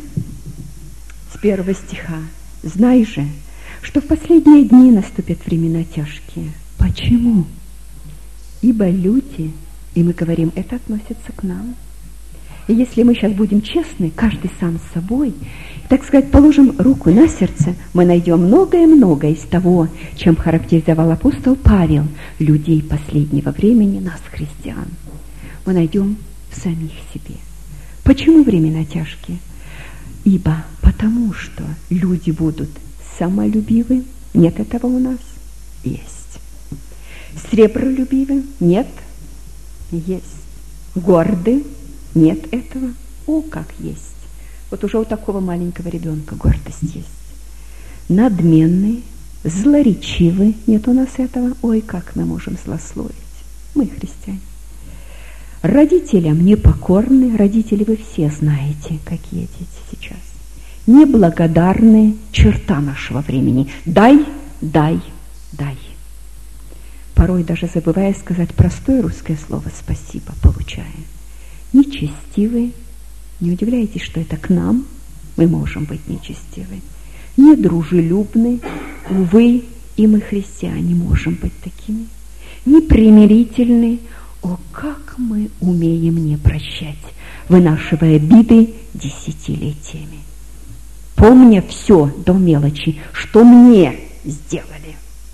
с 1 стиха. «Знай же, что в последние дни наступят времена тяжкие». Почему? Ибо люди, и мы говорим, это относится к нам. И если мы сейчас будем честны, каждый сам с собой, так сказать, положим руку на сердце, мы найдем многое-многое из того, чем характеризовал апостол Павел людей последнего времени, нас, христиан. Мы найдем в самих себе. Почему времена тяжкие? Ибо потому что люди будут самолюбивы, нет этого у нас, есть. Сребролюбивы, нет, есть. Горды, нет этого, о, как есть. Вот уже у такого маленького ребенка гордость есть. Надменный, злоречивый, нет у нас этого, ой, как мы можем злословить. Мы христиане. Родителям непокорны, родители вы все знаете, какие дети сейчас. Неблагодарные, черта нашего времени. Дай, дай, дай. Порой даже забывая сказать простое русское слово «спасибо», получая. Нечестивые, не удивляйтесь, что это к нам, мы можем быть нечестивы. Недружелюбны, увы, и мы, христиане, можем быть такими. Непримирительны, о, как мы умеем не прощать, вынашивая обиды десятилетиями. Помня все до мелочи, что мне сделали.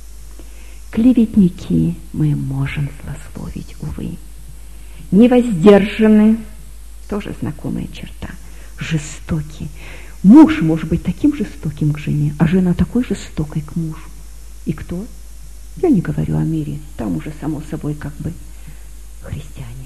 Клеветники, мы можем злословить, увы. Невоздержаны, тоже знакомая черта. Жестокий. Муж может быть таким жестоким к жене, а жена такой жестокой к мужу. И кто? Я не говорю о мире, там уже само собой как бы христиане.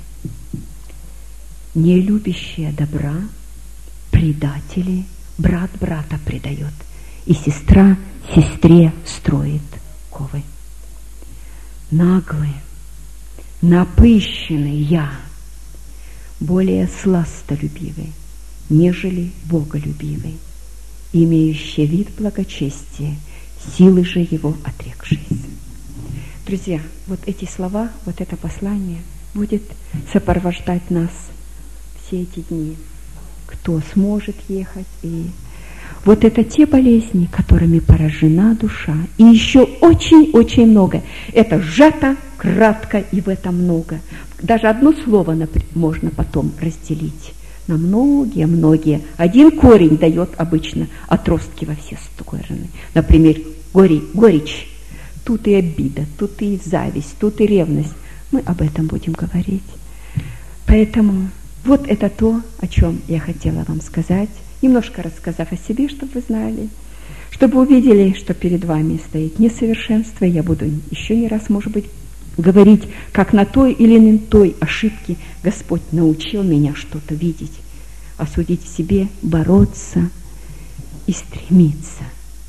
Не любящие добра, предатели, брат брата предает, и сестра сестре строит ковы. Наглый, напыщенный я, более сластолюбивый, нежели боголюбивый, имеющий вид благочестия, силы же его отрекшиеся. Друзья, вот эти слова, вот это послание будет сопровождать нас все эти дни. Кто сможет ехать. И вот это те болезни, которыми поражена душа. И еще очень-очень много. Это сжато, кратко, и в этом много. Даже одно слово можно потом разделить на многие-многие. Один корень дает обычно отростки во все стороны. Например, горечь. Тут и обида, тут и зависть, тут и ревность. Мы об этом будем говорить. Поэтому вот это то, о чем я хотела вам сказать, немножко рассказав о себе, чтобы вы знали, чтобы увидели, что перед вами стоит несовершенство. Я буду еще не раз, может быть, говорить, как на той или на той ошибке Господь научил меня что-то видеть, осудить в себе, бороться и стремиться.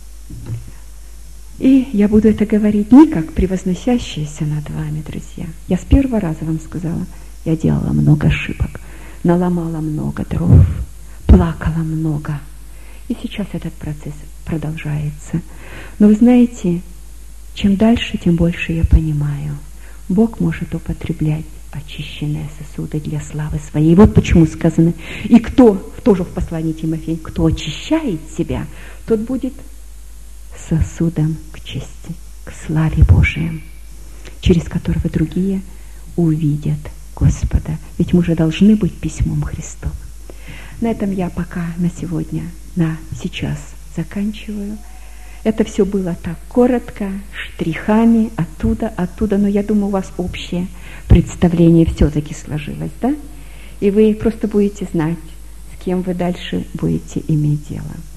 И я буду это говорить не как превозносящаяся над вами, друзья. Я с первого раза вам сказала, я делала много ошибок, наломала много дров, плакала много. И сейчас этот процесс продолжается. Но вы знаете, чем дальше, тем больше я понимаю. Бог может употреблять очищенные сосуды для славы своей. И вот почему сказано, и кто, тоже в послании Тимофею, кто очищает себя, тот будет сосудом к чести, к славе Божией, через которого другие увидят Господа. Ведь мы же должны быть письмом Христовым. На этом я пока на сегодня, сейчас заканчиваю. Это все было так коротко, штрихами, оттуда, но я думаю, у вас общее представление все-таки сложилось, да? И вы просто будете знать, с кем вы дальше будете иметь дело.